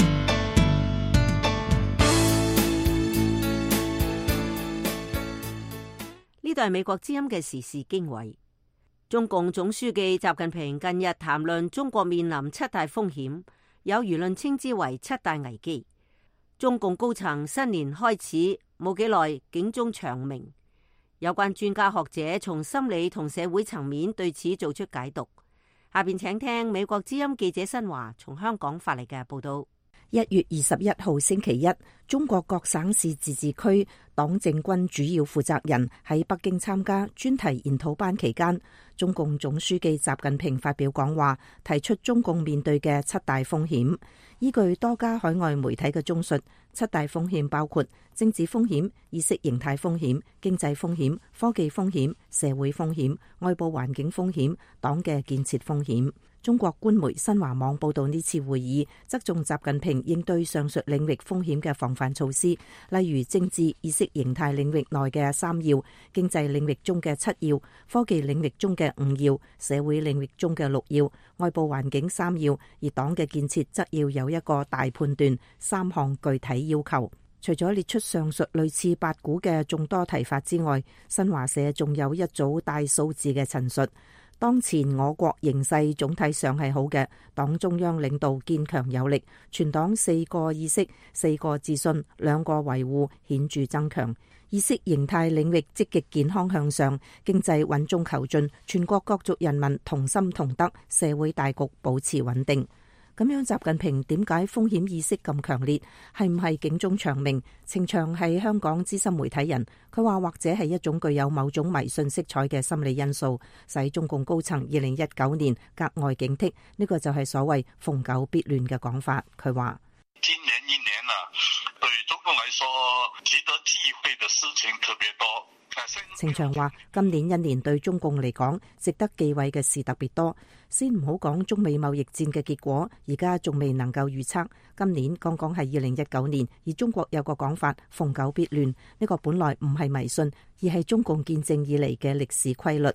呢度係美國之音嘅時事經緯。中共總書記習近平近日談論中國面臨七大風險，有輿論稱之為七大危機。中共高層新年開始冇幾耐，警鐘長鳴。有關專家學者從心理同社會層面對此做出解讀。下邊請聽美國之音記者新華從香港發嚟嘅報道。 一月二十一號星期一，中國各省市自治區黨政軍主要負責人喺北京參加專題研討班期間，中共總書記習近平發表講話，提出中共面對嘅七大風險。依據多家海外媒體嘅綜述，七大風險包括政治風險、意識形態風險、經濟風險、科技風險、社會風險、外部環境風險、黨嘅建設風險。中國官媒新華網報道，呢次會議側重習近平應對上述領域風險嘅防範措施，例如政治意識形態領域內嘅三要，經濟領域中嘅七要，科技領域中嘅五要，社會領域中嘅六要，外部環境三要，而黨嘅建設則要有一個大判斷，三項具體要求。除咗列出上述類似八股嘅眾多提法之外，新華社仲有一組大數字嘅陳述。當前我國形勢總體上係好嘅，黨中央領導堅強有力，全黨四個意識、四個自信、兩個維護顯著增強，意識形態領域積極健康向上，經濟穩中求進，全國各族人民同心同德，社會大局保持穩定。咁樣習近平點解風險意識咁強烈？係唔係警鐘長鳴？程翔係香港資深媒體人，佢話或者係一種具有某種迷信色彩嘅心理因素，使中共高層二零一九年格外警惕。呢個就係所謂逢九必亂嘅講法。佢話： 今年一年啊，對中共來說，值得忌諱嘅事情特別多。 程翔話：今年一年對中共嚟講，值得忌諱嘅事特別多。先唔好講中美貿易戰嘅結果，而家仲未能夠預測。今年剛剛係二零一九年，而中國有個講法逢九必亂，呢個本來唔係迷信，而係中共建政以嚟嘅歷史規律。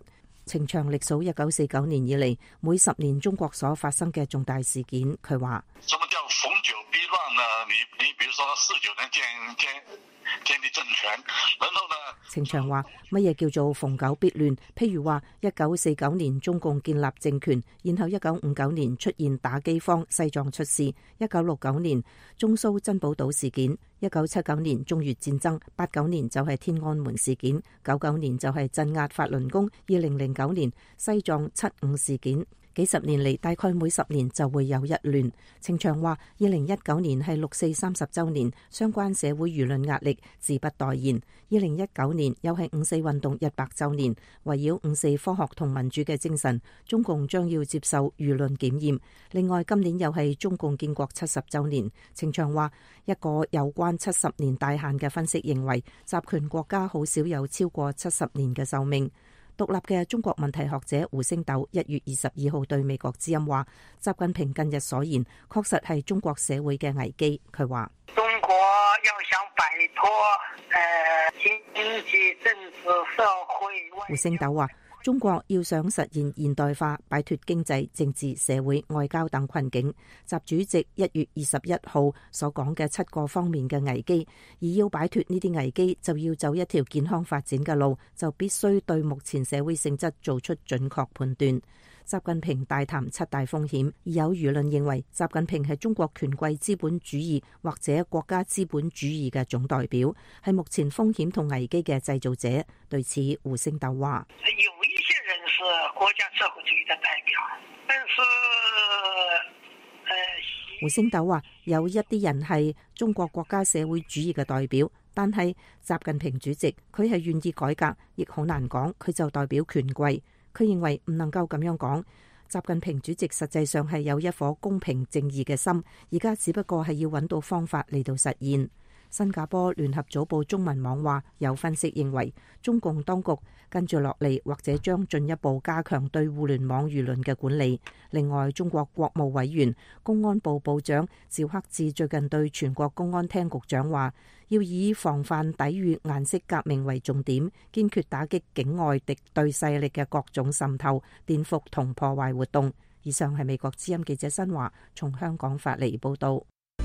程翔歷數一九四九年以嚟每十年中國所發生嘅重大事件，佢話： 什麼叫逢九必亂呢？你你比如說四九年建建建立政權，然後呢？ 程翔話：乜嘢叫做逢九必亂？譬如話一九四九年中共建立政權，然後一九五九年出現打饑荒，西藏出事；一九六九年中蘇珍寶島事件，一九七九年中越戰爭，八九年就係天安門事件，九九年就係鎮壓法輪功，二零零九年西藏七五事件。幾十年嚟，大概每十年就會有一亂。程翔話：二零一九年係六四三十周年，相關社會輿論壓力自不待言。二零一九年又係五四運動一百周年，圍繞五四科學同民主嘅精神，中共將要接受輿論檢驗。另外，今年又係中共建國七十周年。程翔話：一個有關七十年大限嘅分析認為，集權國家好少有超過七十年嘅壽命。獨立嘅中國問題學者胡星斗一月二十二號對美國之音話：習近平近日所言確實係中國社會嘅危機。佢話： 中國要想擺脫誒經濟、政治、社會。 胡星斗話：中國要想實現現代化，擺脫經濟、政治、社會、外交等困境，習主席一月二十一號所講嘅七個方面嘅危機，而要擺脫呢啲危機，就要走一條健康發展嘅路，就必須對目前社會性質做出準確判斷。習近平大談七大風險，而有輿論認為習近平係中國權貴資本主義或者國家資本主義嘅總代表，係目前風險同危機嘅製造者。對此，胡星斗話： 有一些人是國家社會主義的代表，但是，呃， 胡星斗話有一啲人係中國國家社會主義嘅代表，但係習近平主席佢係願意改革，亦好難講佢就代表權貴。佢認為唔能夠咁樣講，習近平主席實際上係有一顆公平正義嘅心，而家只不過係要揾到方法嚟到實現。新加坡聯合早報中文網話，有分析認為中共當局跟住落嚟或者將進一步加強對互聯網輿論嘅管理。另外，中國國務委員、公安部部長趙克志最近對全國公安廳局長話，要以防範抵禦顏色革命為重點，堅決打擊境外敵對勢力嘅各種滲透、顛覆同破壞活動。以上係美國之音記者新華從香港發嚟報道。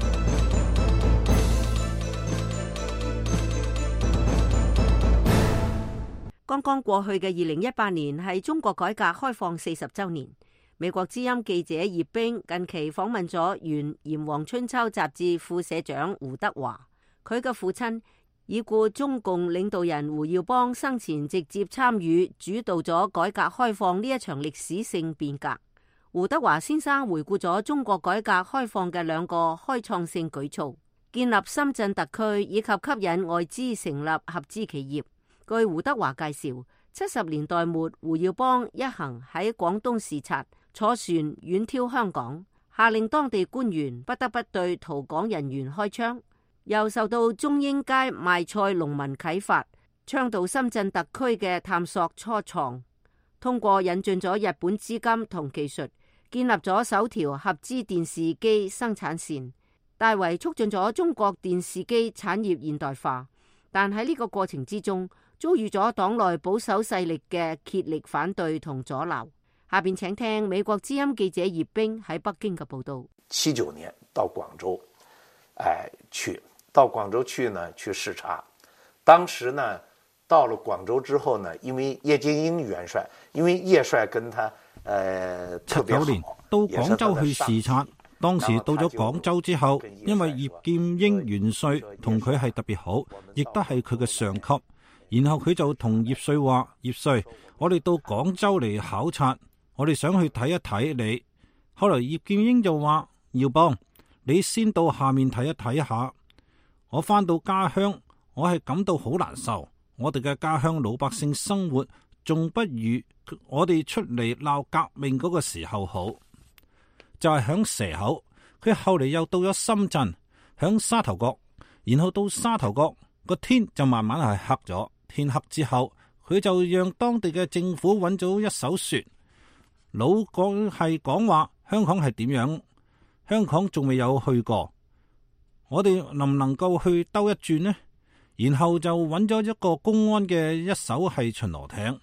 剛剛過去嘅二零一八年係中國改革開放四十週年。美國之音記者葉冰近期訪問咗原《炎黃春秋》雜誌副社長胡德華，佢嘅父親已故中共領導人胡耀邦生前直接參與主導咗改革開放呢一場歷史性變革。胡德華先生回顧咗中國改革開放嘅兩個開創性舉措：建立深圳特區以及吸引外資成立合資企業。據胡德華介紹，七十年代末胡耀邦一行喺廣東視察，坐船遠眺香港，下令當地官員不得不對逃港人員開槍。又受到中英街賣菜農民啟發，倡導深圳特區嘅探索初創，通過引進咗日本資金同技術，建立咗首條合資電視機生產線，大為促進咗中國電視機產業現代化。但喺呢個過程之中，遭遇咗黨內保守勢力嘅竭力反對同阻撓。下邊請聽美國之音記者葉冰喺北京嘅報道。 七九年到廣州，哎，去到廣州去呢，去視察。當時呢，到了廣州之後呢，因為葉劍英元帥，因為葉帥跟他，呃，特別好。 七九年到廣州去視察，當時到咗廣州之後，因為葉劍英元帥同佢係特別好，亦都係佢嘅上級。然後佢就同葉帥話：葉帥，我哋到廣州嚟考察，我哋想去睇一睇你。後來葉劍英就話：耀邦，你先到下面睇一睇下。我返到家鄉，我係感到好難受。我哋嘅家鄉老百姓生活仲不如我哋出嚟鬧革命嗰個時候好。就係響蛇口，佢後嚟又到咗深圳，響沙頭角，然後到沙頭角個天就慢慢係黑咗。天黑之後，佢就讓當地嘅政府揾咗一艘船，老講係講話香港係點樣，香港仲未有去過，我哋能唔能夠去兜一轉呢？然後就揾咗一個公安嘅一艘係巡邏艇，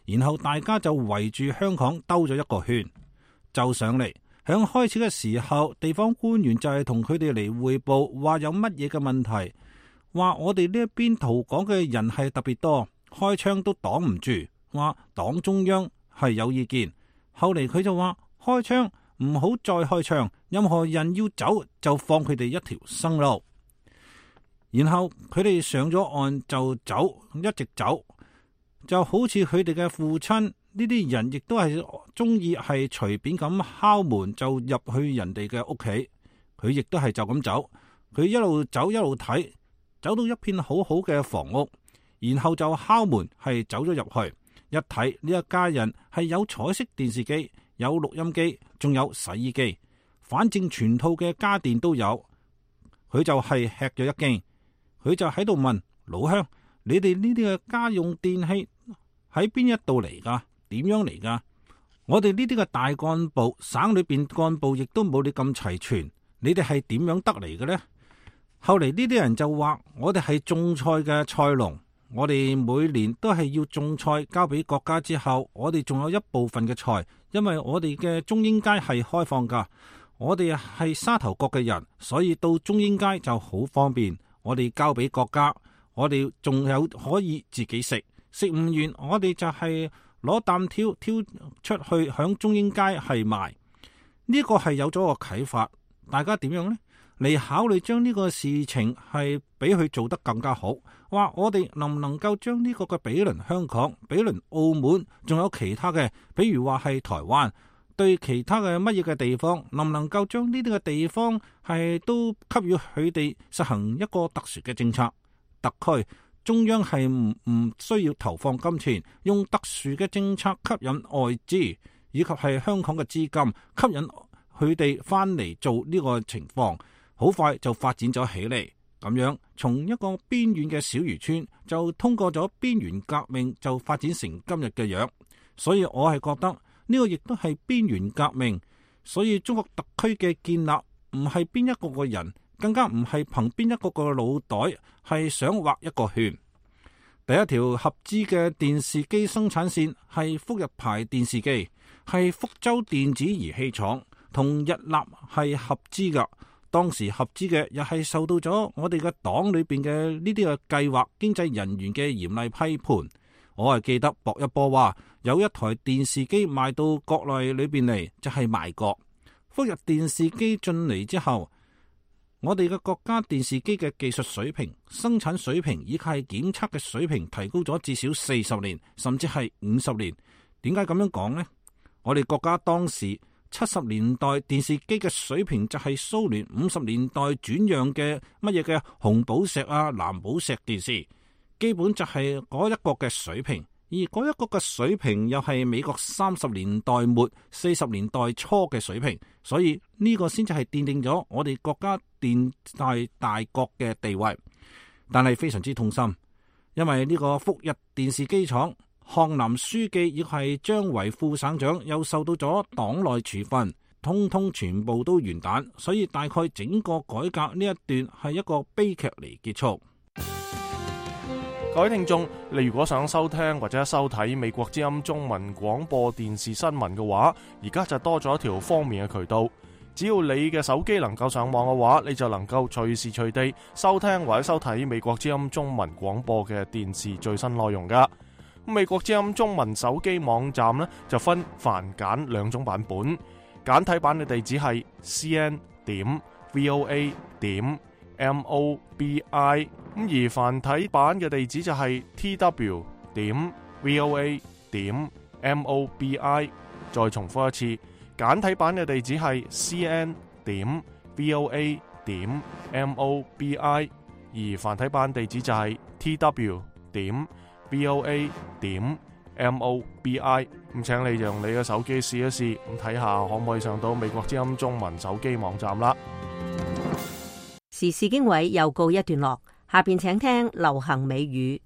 然後大家就圍住香港兜咗一個圈，就上嚟。響開始嘅時候，地方官員就係同佢哋嚟匯報，話有乜嘢嘅問題，話我哋呢一邊逃港嘅人係特別多，開槍都擋唔住，話黨中央係有意見。後嚟佢就話開槍唔好再開槍，任何人要走就放佢哋一條生路。然後佢哋上咗岸就走，一直走，就好似佢哋嘅父親。呢啲人亦都係中意係隨便咁敲門就入去人哋嘅屋企，佢亦都係就咁走，佢一路走一路睇，走到一片好好嘅房屋，然後就敲門係走咗入去，一睇呢一家人係有彩色電視機、有錄音機，仲有洗衣機，反正全套嘅家電都有。佢就係吃咗一驚，佢就喺度問老鄉：你哋呢啲嘅家用電器喺邊一度嚟噶？點樣嚟噶？我哋呢啲嘅大幹部，省裏邊幹部亦都冇你咁齊全，你哋係點樣得嚟嘅呢？後嚟呢啲人就話：我哋係種菜嘅菜農，我哋每年都係要種菜交俾國家之後，我哋仲有一部分嘅菜，因為我哋嘅中英街係開放噶，我哋係沙頭角嘅人，所以到中英街就好方便。我哋交俾國家，我哋仲有可以自己食，食唔完我哋就係、是。攞擔挑挑出去響中英街係賣，呢個係有咗個啟發，大家點樣呢？嚟考慮將呢個事情係俾佢做得更加好。話我哋能唔能夠將呢個嘅比鄰香港、比鄰澳門，仲有其他嘅，比如話係台灣，對其他嘅乜嘢嘅地方，能唔能夠將呢啲嘅地方係都給予佢哋實行一個特殊嘅政策？特區中央係唔唔需要投放金錢，用特殊嘅政策吸引外資，以及係香港嘅資金，吸引佢哋翻嚟做呢個情況，好快就發展咗起嚟。咁樣從一個邊遠嘅小漁村，就通過咗邊緣革命，就發展成今日嘅樣。所以我係覺得呢個亦都係邊緣革命。所以中國特區嘅建立唔係邊一個個人，更加唔係憑邊一個個腦袋，係想畫一個圈。第一條合資嘅電視機生產線係福日牌電視機，係福州電子儀器廠同日立係合資噶。當時合資嘅又係受到咗我哋嘅黨裏邊嘅呢啲嘅計劃經濟人員嘅嚴厲批判。我係記得薄一波話有一台電視機賣到國內裏邊嚟，就係賣國。福日電視機進嚟之後，我哋嘅國家電視機嘅技術水平、生產水平以及係檢測嘅水平提高咗至少四十年，甚至係五十年。點解咁樣講呢？我哋國家當時七十年代電視機嘅水平就係蘇聯五十年代轉讓嘅乜嘢嘅紅寶石啊、藍寶石電視，基本就係嗰一個嘅水平。而嗰一個嘅水平又係美國三十年代末四十年代初嘅水平，所以呢個先至係奠定咗我哋國家電視大國嘅地位。但係非常之痛心，因為呢個福日電視機廠項南書記亦係張維副省長又受到咗黨內處分，通通全部都完蛋，所以大概整個改革呢一段係一個悲劇嚟結束。 各位聽眾，你如果想收聽或者收睇美國之音中文廣播電視新聞嘅話，而家就多咗一條方便嘅渠道。只要你嘅手機能夠上網嘅話，你就能夠隨時隨地收聽或者收睇美國之音中文廣播嘅電視最新內容噶。美國之音中文手機網站呢，就分繁簡兩種版本，簡體版嘅地址係 c n 點 v o a 點 m o b i。咁而繁體版嘅地址就係 t w 點 v o a 點 m o b i。再重複一次，簡體版嘅地址係 c n 點 v o a 點 m o b i。而繁體版地址就係 t w 點 v o a 點 m o b i。咁請你用你嘅手機試一試，咁睇下可唔可以上到美國之音中文手機網站啦。 時事經緯又告一段落。下邊請聽流行美語。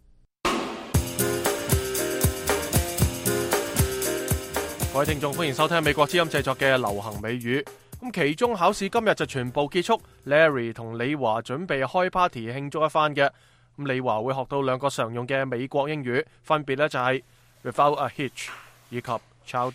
各位聽眾，歡迎收聽美國之音製作嘅流行美語。咁期中考試今日就全部結束 ，Larry 同李華準備開 party 慶祝一番嘅。咁李華會學到兩個常用嘅美國英語，分別咧就係 without a hitch 以及 chow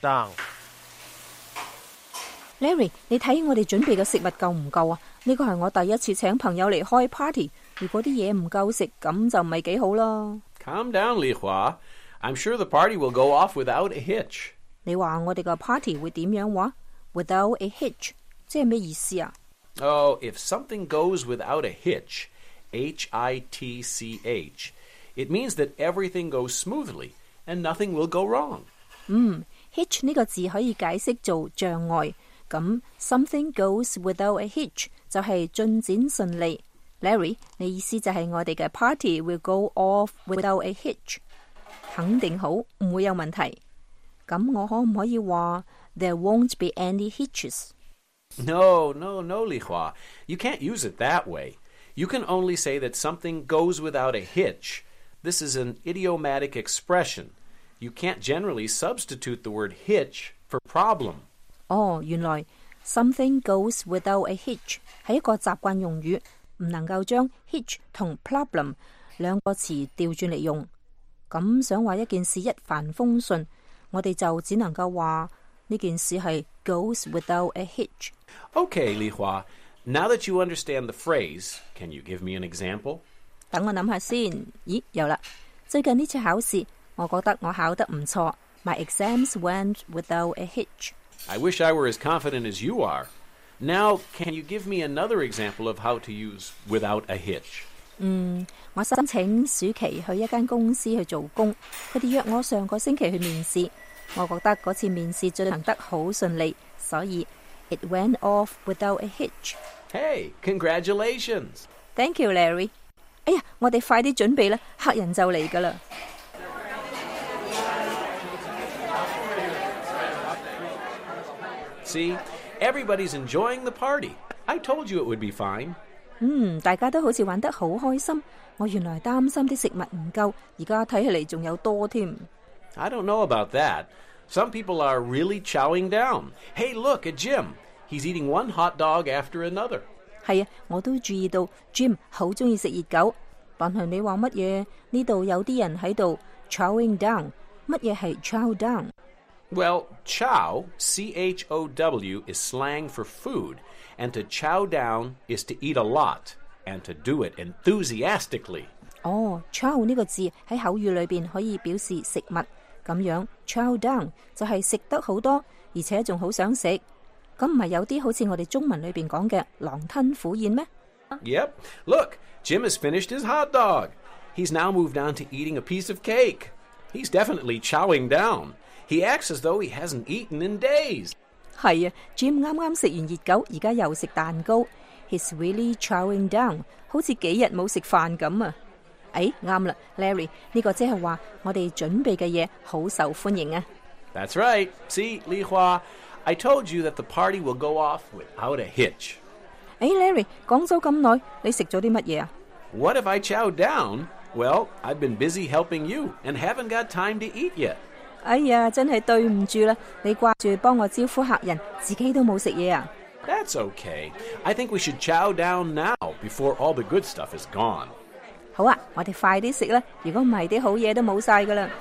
down。Larry， 你睇我哋準備嘅食物夠唔夠啊？呢個係我第一次請朋友嚟開 party， 如果啲嘢唔夠食，咁就唔係幾好啦。 Calm down, Li Hua. I'm sure the party will go off without a hitch. 你話我哋個 party 會點樣話 ？Without a hitch， 即係咩意思啊？ Oh, if something goes without a hitch, H I T C H, it means that everything goes smoothly and nothing will go wrong. 嗯 ，hitch 呢個字可以解釋做障礙。咁 something goes without a hitch 就係進展順利。Larry， 你意思就係我哋嘅 party will go off without a hitch， 肯定好，唔會有問題。咁我可唔可以話 there won't be any hitches？ No, no, no, Li Hua. You can't use it that way. You can only say that something goes without a hitch. This is an idiomatic expression. You can't generally substitute the word hitch for problem. 哦，原來 something goes without a hitch 係一個習慣用語，唔能夠將 hitch 同 problem 兩個詞調轉嚟用。咁想話一件事一帆風順，我哋就只能夠話呢件事係 goes without a hitch。 Okay, Li Hua. Now that you understand the phrase, can you give me an example? 等我諗下先。咦，有啦！最近呢次考試，我覺得我考得唔錯。My exams went without a hitch. I wish I were as confident as you are. Now, can you give me another example of how to use without a hitch? 嗯，我申請暑期去一間公司去做工，佢哋約我上個星期去面試。我覺得嗰次面試進行得好順利，所以 it went off without a hitch. Hey, congratulations! Thank you, Larry. 哎呀，我哋快啲準備啦，客人就嚟㗎啦。 See, everybody's enjoying the party. I told you it would be fine. 嗯，大家都好似玩得好開心。我原來擔心啲食物唔夠，而家睇起嚟仲有多添。 I don't know about that. Some people are really chowing down. Hey, look at Jim. He's eating one hot dog after another. 係啊，我都注意到 Jim 好中意食熱狗。但係你話乜嘢？呢度有啲人喺度 chowing down。乜嘢係 chow down？ Well, chow, C H O W, is slang for food, and to chow down is to eat a lot, and to do it enthusiastically. 哦 chow 呢個字喺口語裏邊可以表示食物，咁樣 chow down 就係食得好多，而且仲好想食。咁唔係有啲好似我哋中文裏邊講嘅狼吞虎咽咩？ Yep. Look, Jim has finished his hot dog. He's now moved on to eating a piece of cake. He's definitely chowing down. He acts as though he hasn't eaten in days. 係啊 ，Jim 啱啱食完熱狗，而家又食蛋糕。He's really chowing down， 好似幾日冇食飯咁啊！誒，啱啦 ，Larry， 呢個即係話我哋準備嘅嘢好受歡迎啊！ That's right. See, Li Hua, I told you that the party will go off without a hitch. 誒 ，Larry， 講咗咁耐，你食咗啲乜嘢啊 ？What if I chow down? Well, I've been busy helping you and haven't got time to eat yet. 哎呀，真係對唔住啦！你掛住幫我招呼客人，自己都冇食嘢啊 ？That's okay. I think we should chow down now before all the good stuff is gone. 好啊，我哋快啲食啦！如果唔係，啲好嘢都冇晒噶啦。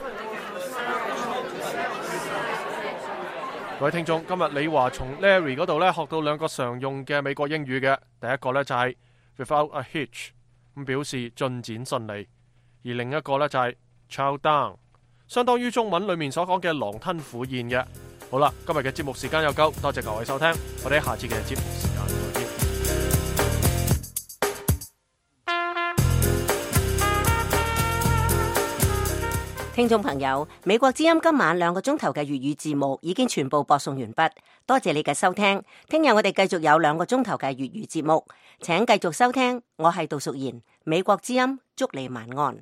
各位聽眾，今日李華從 Larry 嗰度咧學到兩個常用嘅美國英語嘅，第一個咧就係 without a hitch， 咁表示進展順利，而另一個咧就係 chow down。相當於中文裏面所講嘅狼吞虎咽嘅。好啦，今日嘅節目時間又夠，多謝各位收聽，我哋下次嘅節目時間再見。 聽眾朋友，美國之音今晚兩個鐘頭嘅粵語節目已經全部播送完畢，多謝你嘅收聽。聽日我哋繼續有兩個鐘頭嘅粵語節目，請繼續收聽。我係杜淑賢，美國之音，祝你晚安。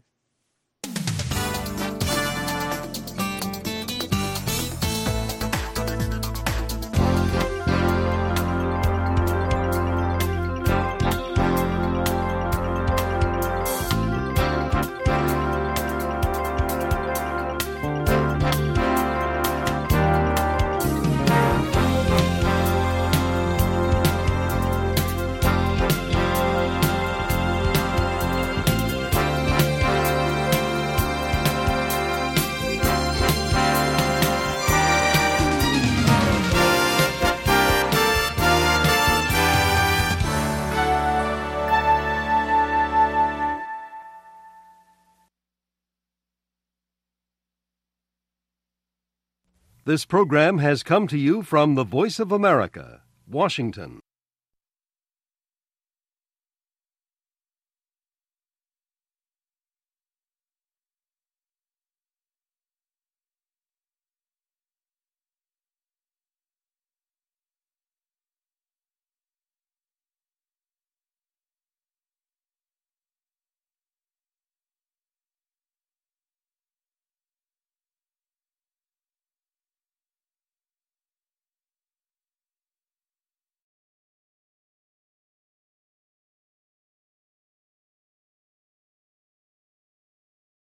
This program has come to you from the Voice of America, Washington.